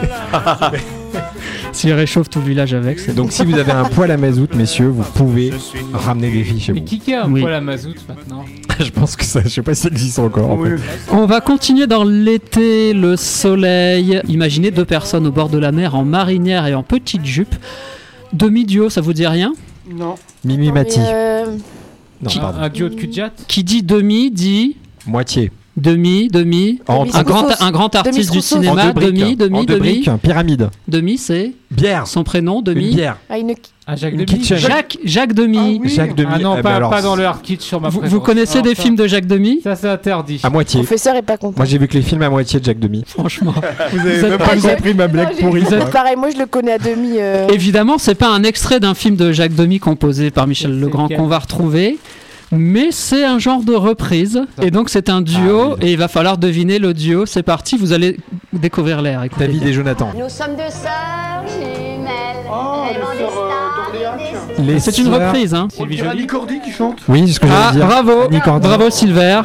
S2: S'il réchauffe tout le village avec, c'est
S6: Donc si vous avez un poil à mazout, messieurs, vous pouvez ramener des filles chez
S8: Mais
S6: vous.
S8: qui a un
S2: Oui.
S8: poil à mazout maintenant?
S6: Je pense que ça, je sais pas si ça existe encore. En fait.
S2: On va continuer dans l'été, le soleil. Imaginez deux personnes au bord de la mer en marinière et en petite jupe. Demi-duo, ça vous dit rien?
S3: Non.
S6: Mimi Mati.
S7: Mais, euh,
S6: Non,
S8: Un-
S6: pardon.
S8: Un duo de cul-de-jatte?
S2: Qui dit demi, dit
S6: Moitié.
S2: demi, demi.
S6: Entre.
S2: Un grand,
S7: Trousseau.
S2: un grand artiste du
S7: Trousseau.
S6: En
S2: cinéma,
S6: deux briques.
S2: demi, demi,
S6: en deux
S2: demi.
S6: briques, pyramide.
S2: Demi, c'est
S6: Bière.
S2: son prénom,
S6: Une
S2: demi.
S6: bière.
S7: ah, une...
S8: Ah, Jacques
S6: Une
S8: Demy.
S6: kitchen.
S2: Jacques, Jacques Demy.
S6: Jacques Demy.
S8: Ah non,
S6: Eh ben
S8: pas,
S6: alors,
S8: pas dans le hard kitsch sur ma
S2: Vous,
S8: présence.
S2: vous connaissez
S8: Alors
S2: des
S8: ça-
S2: films de Jacques Demy?
S8: Ça, c'est interdit.
S6: à moitié.
S7: Le professeur est pas content.
S6: Moi j'ai vu que les films à moitié de Jacques Demy.
S2: Franchement.
S6: Vous avez
S2: Vous êtes
S6: même
S2: pas-
S6: pas compris ma blague
S7: Non, j'ai-
S6: pourrie.
S7: c'est pareil, moi je le connais à demi. euh,
S2: Évidemment, c'est pas un extrait d'un film de Jacques Demy composé par Michel
S8: C'est
S2: Legrand
S8: lequel
S2: qu'on va retrouver, mais c'est un genre de reprise. Et donc c'est un duo,
S6: Ah oui.
S2: et il va falloir deviner le duo. C'est parti, vous allez découvrir l'air. Écoutez
S6: David
S2: bien.
S6: et Jonathan.
S9: Nous sommes deux sœurs jumelles.
S3: Oh, les
S9: rêvant des
S3: sœurs, euh,
S9: stars,
S3: d'Orléans,
S9: des
S3: tiens.
S6: Les
S2: C'est une
S6: sœurs-
S2: reprise, hein.
S3: On dirait Annie Cordy qui chante.
S6: Oui, c'est ce que
S2: Ah,
S6: j'allais dire.
S2: bravo,
S6: Annie Cordy.
S2: bravo Silver.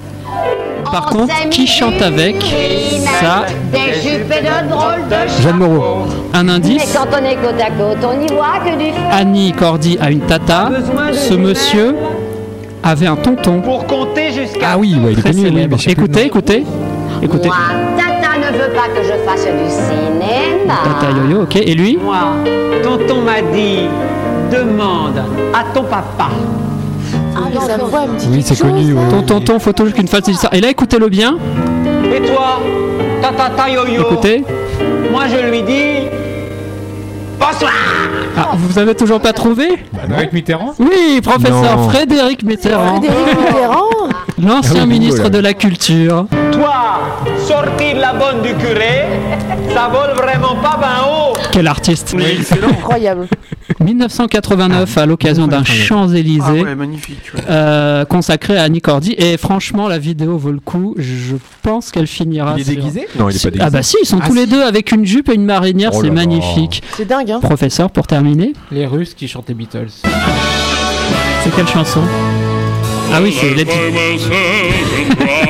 S2: Par
S9: On
S2: contre,
S9: s'est
S2: qui
S9: mis
S2: chante
S9: une
S2: avec
S9: fine,
S2: ça?
S9: Des jupes et de drôles de
S6: Jeanne Moreau.
S2: Un
S9: Mais
S2: indice.
S9: quand on est côte à côte, on n'y voit que du feu.
S2: Annie Cordy a une tata. Ce monsieur avait un tonton.
S10: Pour compter jusqu'à.
S6: Ah oui, ouais, il est
S2: Très
S6: connu. oui,
S2: célèbre.
S6: mais je sais plus le
S2: Écoutez,
S6: nom.
S2: écoutez, écoutez.
S9: Moi, Tata ne veut pas que je fasse du cinéma.
S2: Tata Yo-Yo, ok. Et lui?
S16: Moi, tonton m'a dit, demande à ton papa.
S7: Ah, mais ça me voit, elle me dit
S6: Oui,
S7: quelque
S6: c'est
S7: chose,
S6: connu.
S7: hein.
S6: oui.
S2: Ton tonton, faut toujours qu'une false histoire. Et là, écoutez-le bien.
S16: Et toi, tata ta yo-yo,
S2: Écoutez.
S16: moi je lui dis, bonsoir.
S2: Ah, vous avez toujours pas trouvé?
S8: Avec Mitterrand?
S2: Oui, professeur
S6: Non.
S2: Frédéric Mitterrand,
S7: Frédéric Mitterrand.
S2: l'ancien
S6: Ah oui,
S2: ministre
S6: voilà.
S2: de la Culture.
S16: Toi, sortir la bonne du curé, ça vole vraiment pas ben haut.
S2: Quel artiste.
S7: Incroyable.
S2: mille neuf cent quatre-vingt-neuf, à l'occasion d'un
S3: Ah
S2: Champs-Élysées
S3: ouais, magnifique. ouais.
S2: euh, consacré à Annie Cordy. Et franchement, la vidéo vaut le coup. Je pense qu'elle finira.
S6: Il est
S2: sur-
S6: déguisé? Non, il est pas déguisé.
S2: Ah bah si, ils sont
S6: Ah
S2: tous les
S6: si.
S2: deux avec une jupe et une marinière,
S6: Oh
S2: c'est
S6: là là.
S2: magnifique.
S7: C'est dingue, hein.
S2: Professeur, pour terminer,
S8: Les Russes qui chantent les Beatles.
S2: c'est quelle chanson? Ah oui, c'est Let It-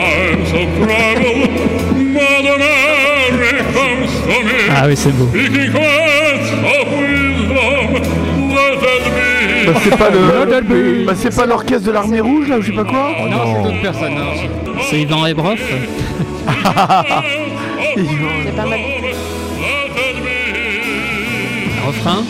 S2: Ah oui, c'est beau.
S3: Bah, c'est pas le. Bah, c'est pas l'orchestre de l'armée rouge là ou je sais pas quoi.
S8: Oh non, c'est d'autres personnes. non.
S2: C'est Yvan Rebroff.
S7: C'est pas mal.
S2: Refrain.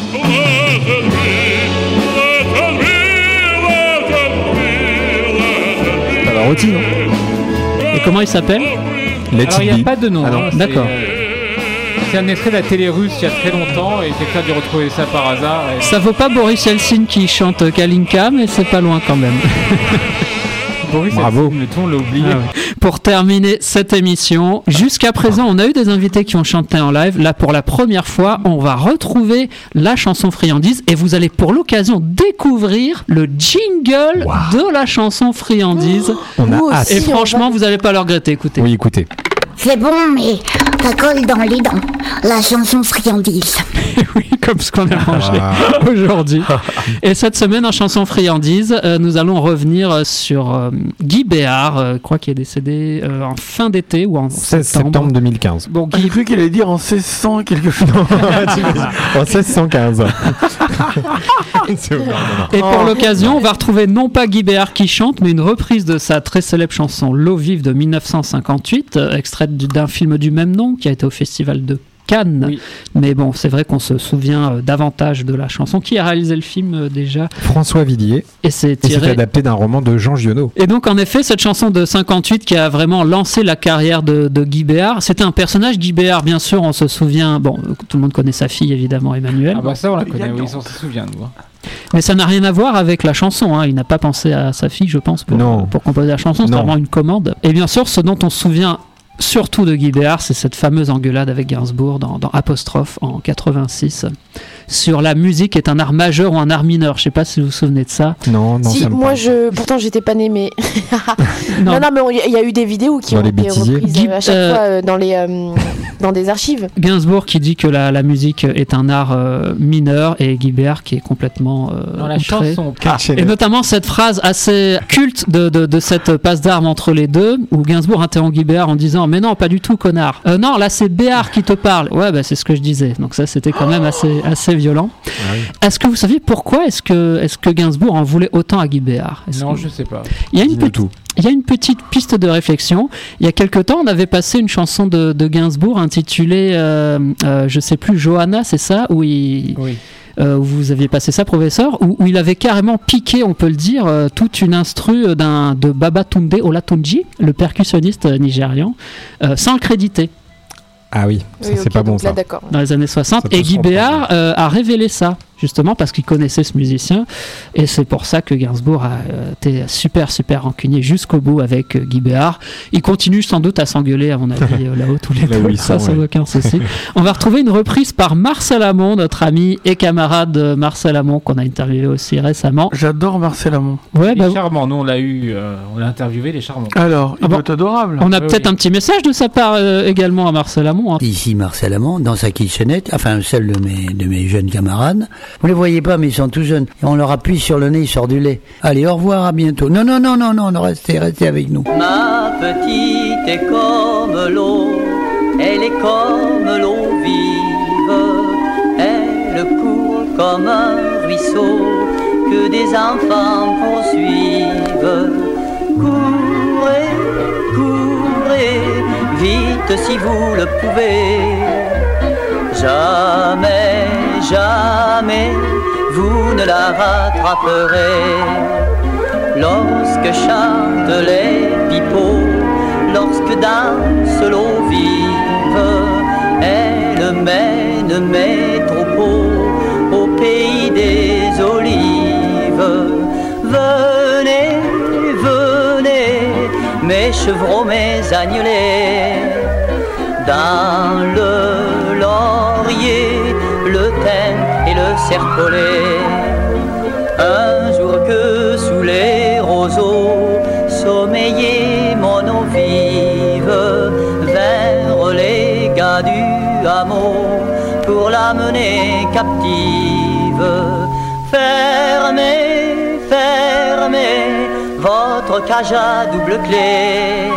S6: Pavarotti, non?
S2: Et comment il s'appelle?
S6: Let
S8: Alors, il n'y a
S6: It Be.
S8: pas de nom.
S6: Ah non,
S8: hein, c'est,
S2: d'accord.
S8: euh, C'est un extrait de la télé russe il y a très longtemps et quelqu'un a dû retrouver ça par hasard. et-
S2: Ça vaut pas Boris Yeltsin qui chante Kalinka, mais c'est pas loin quand même.
S8: Boris
S6: Bravo.
S8: Yeltsin, le ton, on l'a oublié.
S2: Ah ouais. Pour terminer cette émission, jusqu'à présent, on a eu des invités qui ont chanté en live. Là, pour la première fois, on va retrouver la chanson Friandise et vous allez pour l'occasion découvrir le jingle de la chanson Friandise.
S6: On a
S7: Nous
S6: hâte.
S7: aussi,
S2: Et
S7: on
S2: franchement,
S7: va-
S2: vous n'allez pas le regretter. Écoutez.
S6: Oui, écoutez.
S9: C'est bon, mais ça colle dans les dents. La chanson friandise.
S2: Oui, comme ce qu'on a mangé
S6: Ah.
S2: aujourd'hui. Et cette semaine, en chanson friandise, euh, nous allons revenir sur euh, Guy Béard, euh, je crois qu'il est décédé euh, en fin d'été ou en
S6: seize
S2: septembre.
S6: septembre deux mille quinze.
S2: Bon,
S3: J'ai
S2: Guy,
S3: cru qu'elle allait dire en seize cents quelque chose.
S6: En seize cent quinze. C'est horrible, non, non.
S2: et pour
S3: Oh.
S2: l'occasion, on va retrouver non pas Guy Béard qui chante, mais une reprise de sa très célèbre chanson L'eau vive de mille neuf cent cinquante-huit, euh, extraite du- d'un film du même nom qui a été au festival de Cannes.
S6: Oui.
S2: Mais bon, c'est vrai qu'on se souvient euh, davantage de la chanson. Qui a réalisé le film euh, déjà?
S6: François Villiers.
S2: Et c'est
S6: Et
S2: tiré...
S6: c'est adapté d'un roman de Jean Giono.
S2: Et donc, en effet, cette chanson de cinquante-huit qui a vraiment lancé la carrière de, de Guy Béard, c'était un personnage, Guy Béard, bien sûr, on se souvient, bon, tout le monde connaît sa fille, évidemment, Emmanuelle.
S8: Ah bah ça, on la connaît, oui, on s'en souvient, nous. Hein.
S2: Mais ça n'a rien à voir avec la chanson, hein. Il n'a pas pensé à sa fille, je pense, pour,
S6: Non.
S2: pour composer la chanson, c'est
S6: Non.
S2: vraiment une commande. Et bien sûr, ce dont on se souvient surtout de Guy Béard, c'est cette fameuse engueulade avec Gainsbourg dans, dans Apostrophe en quatre-vingt-six, sur la musique est un art majeur ou un art mineur. Je sais pas si vous vous souvenez de ça.
S6: Non, non,
S7: Si,
S6: ça me
S7: moi,
S6: parle.
S7: je, pourtant, j'étais pas née, mais.
S2: Non.
S7: non, non, mais il y a eu des vidéos qui
S6: Dans
S7: ont
S6: les
S7: été
S6: bêtisiers.
S7: reprises
S2: Guy-
S7: euh, à chaque
S2: euh,
S7: fois euh, dans, les, euh, dans des archives.
S2: Gainsbourg qui dit que la, la musique est un art euh, mineur et Guy Béard qui est complètement euh,
S8: Dans la
S2: outré.
S8: chanson.
S6: Ah,
S2: Et notamment cette phrase assez culte de, de, de cette passe d'armes entre les deux, où Gainsbourg interrompt Guy Béard en disant « Mais non, pas du tout, connard. Euh, non, là, c'est Béard qui te parle. » Ouais, bah, c'est ce que je disais. Donc ça, c'était quand même assez, assez violent.
S6: Ah oui.
S2: Est-ce que vous saviez pourquoi est-ce que, est-ce que Gainsbourg en voulait autant à Guy Béard? Est-ce
S8: Non,
S2: que-
S8: je sais pas.
S2: Il y a une
S6: Dis-nous
S2: petite-
S6: tout.
S2: Il y a une petite piste de réflexion. Il y a quelque temps, on avait passé une chanson de, de Gainsbourg intitulée, euh, euh, je sais plus, Johanna, c'est ça, où il,
S8: Oui.
S2: euh, où vous aviez passé ça, professeur, où, où il avait carrément piqué, on peut le dire, euh, toute une instru d'un, de Babatunde Olatunji, le percussionniste euh, nigérian, euh, sans le créditer.
S6: Ah oui, ça
S7: Oui,
S6: c'est
S7: ok,
S6: pas bon
S7: donc là,
S6: ça.
S7: d'accord.
S2: Dans les années soixante.
S6: Ça peut
S2: Et
S6: se
S2: Guy
S6: comprendre.
S2: Béard euh, a révélé ça, justement, parce qu'il connaissait ce musicien. Et c'est pour ça que Gainsbourg a euh, été super, super rancunier jusqu'au bout avec euh, Guy Béard. Il continue sans doute à s'engueuler, à mon avis, euh, là-haut, tous les
S6: Là où
S2: deux,
S6: ils
S2: ça,
S6: sont,
S2: sans
S6: ouais.
S2: aucun souci. On va retrouver une reprise par Marcel Amont, notre ami et camarade euh, Marcel Amont, qu'on a interviewé aussi récemment.
S3: J'adore Marcel Amont.
S2: Ouais,
S8: Il
S2: bah,
S8: est charmant, nous on l'a eu, euh, on l'a interviewé, il est charmant.
S3: Alors, il
S2: Ah bon
S3: doit être adorable.
S2: on a
S8: Oui,
S2: peut-être
S8: oui.
S2: un petit message de sa part euh, également à Marcel Amont. hein.
S1: Ici Marcel Amont, dans sa kitchenette, enfin celle de mes, de mes jeunes camarades. Vous les voyez pas, mais ils sont tout jeunes. Et on leur appuie sur le nez, il sort du lait. Allez, au revoir, à bientôt. Non, non, non, non, non, non, restez, restez avec nous.
S17: Ma petite est comme l'eau, elle est comme l'eau vive, elle court comme un ruisseau que des enfants poursuivent. Courez, courez, vite si vous le pouvez. Jamais, jamais, vous ne la rattraperez. Lorsque chantent les pipeaux, lorsque danse l'eau vive, elle mène mes troupeaux au pays des olives. Venez, venez, mes chevreaux, mes agnelés, dans le laurier, le thym et le serpolet. Un jour que sous les roseaux sommeillait mon eau vive, vers les gars du hameau pour l'amener captive. Fermez, fermez votre cage à double clé.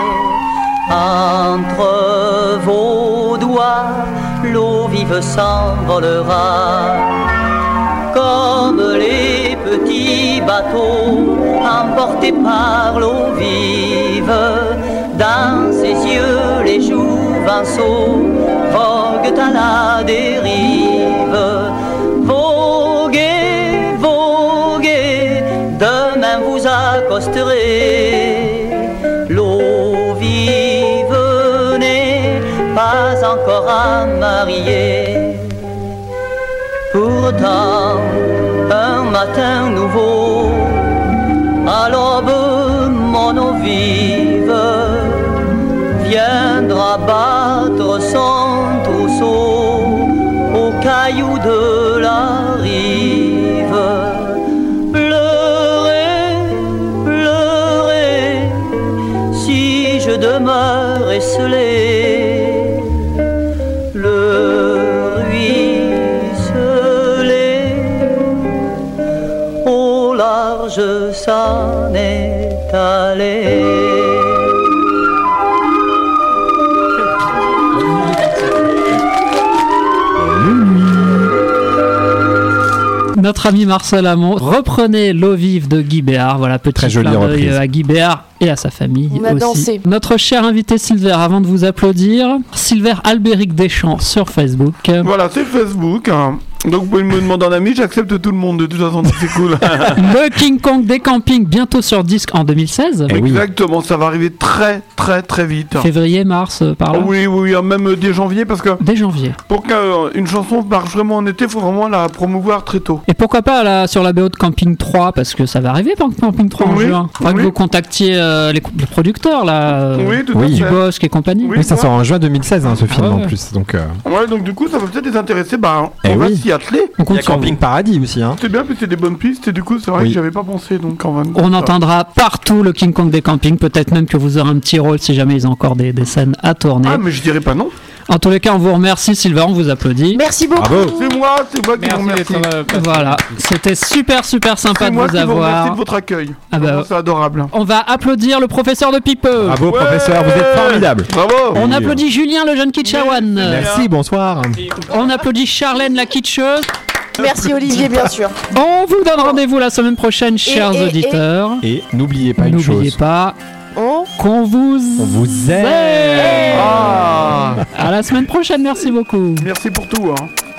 S17: Entre vos doigts, l'eau vive s'envolera comme les petits bateaux emportés par l'eau vive. Dans ses yeux, les jouvenceaux voguent à la dérive. Voguez, voguez, demain vous accosterez. L'eau vive n'est pas encore à marier. Pourtant, un matin nouveau, à l'aube, mon eau vive viendra battre son trousseau aux cailloux de la rive. Pleurez, pleurez, si je demeure esselé. Le au large s'en est allé.
S2: Notre ami Marcel Amont reprenait l'eau vive de Guy Béard. Voilà, petit
S6: Très jolie
S2: clin d'œil
S6: reprise.
S2: à Guy Béard. et à sa famille
S7: On a
S2: aussi.
S7: dansé.
S2: Notre cher invité Silver, avant de vous applaudir, Silver Albéric Deschamps sur Facebook.
S3: Voilà, c'est Facebook. Hein. Donc vous pouvez me demander un ami, j'accepte tout le monde de toute façon, c'est cool.
S2: Le King Kong des campings, bientôt sur disque en deux mille seize.
S3: Eh Exactement, ça va arriver très très très vite.
S2: Février, mars, euh, par là.
S3: Oui, oui, oui, même dès janvier, parce que
S2: Dès janvier.
S3: pour qu'une chanson marche vraiment en été, il faut vraiment la promouvoir très tôt.
S2: Et pourquoi pas là, sur la B O de Camping trois, parce que ça va arriver par Camping trois en
S3: Oui,
S2: juin. Faudra que
S3: oui.
S2: vous contactiez euh, les, les producteurs là, euh,
S3: Oui, tout à
S6: Oui.
S3: fait.
S2: Dubosc et compagnie.
S3: Oui,
S6: Oui, ça
S3: moi.
S6: sort en juin deux mille seize, hein, ce film
S2: ouais.
S6: en plus. Donc, euh,
S3: Ouais, donc du coup, ça va peut-être les intéresser. Bah,
S6: Eh
S3: on va
S6: oui.
S3: s'y atteler.
S2: On
S6: il y
S2: compte
S6: a
S2: sur
S6: Camping
S2: vous.
S6: Paradis aussi. Hein.
S3: C'est bien, puis c'est des bonnes pistes, et du coup, c'est vrai
S6: Oui.
S3: que j'avais pas pensé. Donc, en va
S2: On entendra partout le King Kong des campings, peut-être même que vous aurez un petit rôle si jamais ils ont encore des, des scènes à tourner.
S3: Ah, mais je dirais pas non.
S2: En tous les cas, on vous remercie Sylvain, on vous applaudit.
S7: Merci beaucoup.
S6: Bravo.
S3: C'est moi, c'est moi qui vous remercie.
S2: Voilà, c'était super super sympa
S3: C'est
S2: de
S3: moi
S2: vous
S3: qui vous remercie
S2: avoir.
S3: de votre accueil.
S2: Ah bah,
S3: Vraiment, c'est adorable.
S2: On va applaudir le professeur de Pipeux.
S6: Bravo,
S3: Ouais.
S6: professeur, vous êtes formidable.
S3: Bravo.
S2: On
S6: Oui.
S2: applaudit Julien le jeune Kitchawan.
S6: Merci, bonsoir.
S2: On applaudit Charlène la kitscheuse.
S7: Merci Olivier, bien sûr.
S2: On vous donne rendez-vous la semaine prochaine, chers
S7: et- et-
S2: auditeurs.
S6: Et n'oubliez pas une
S2: N'oubliez
S6: chose.
S2: pas
S7: On
S2: qu'on vous,
S6: On vous aime.
S2: aime.
S3: Ah.
S2: À la semaine prochaine, merci beaucoup.
S3: Merci pour tout. Hein.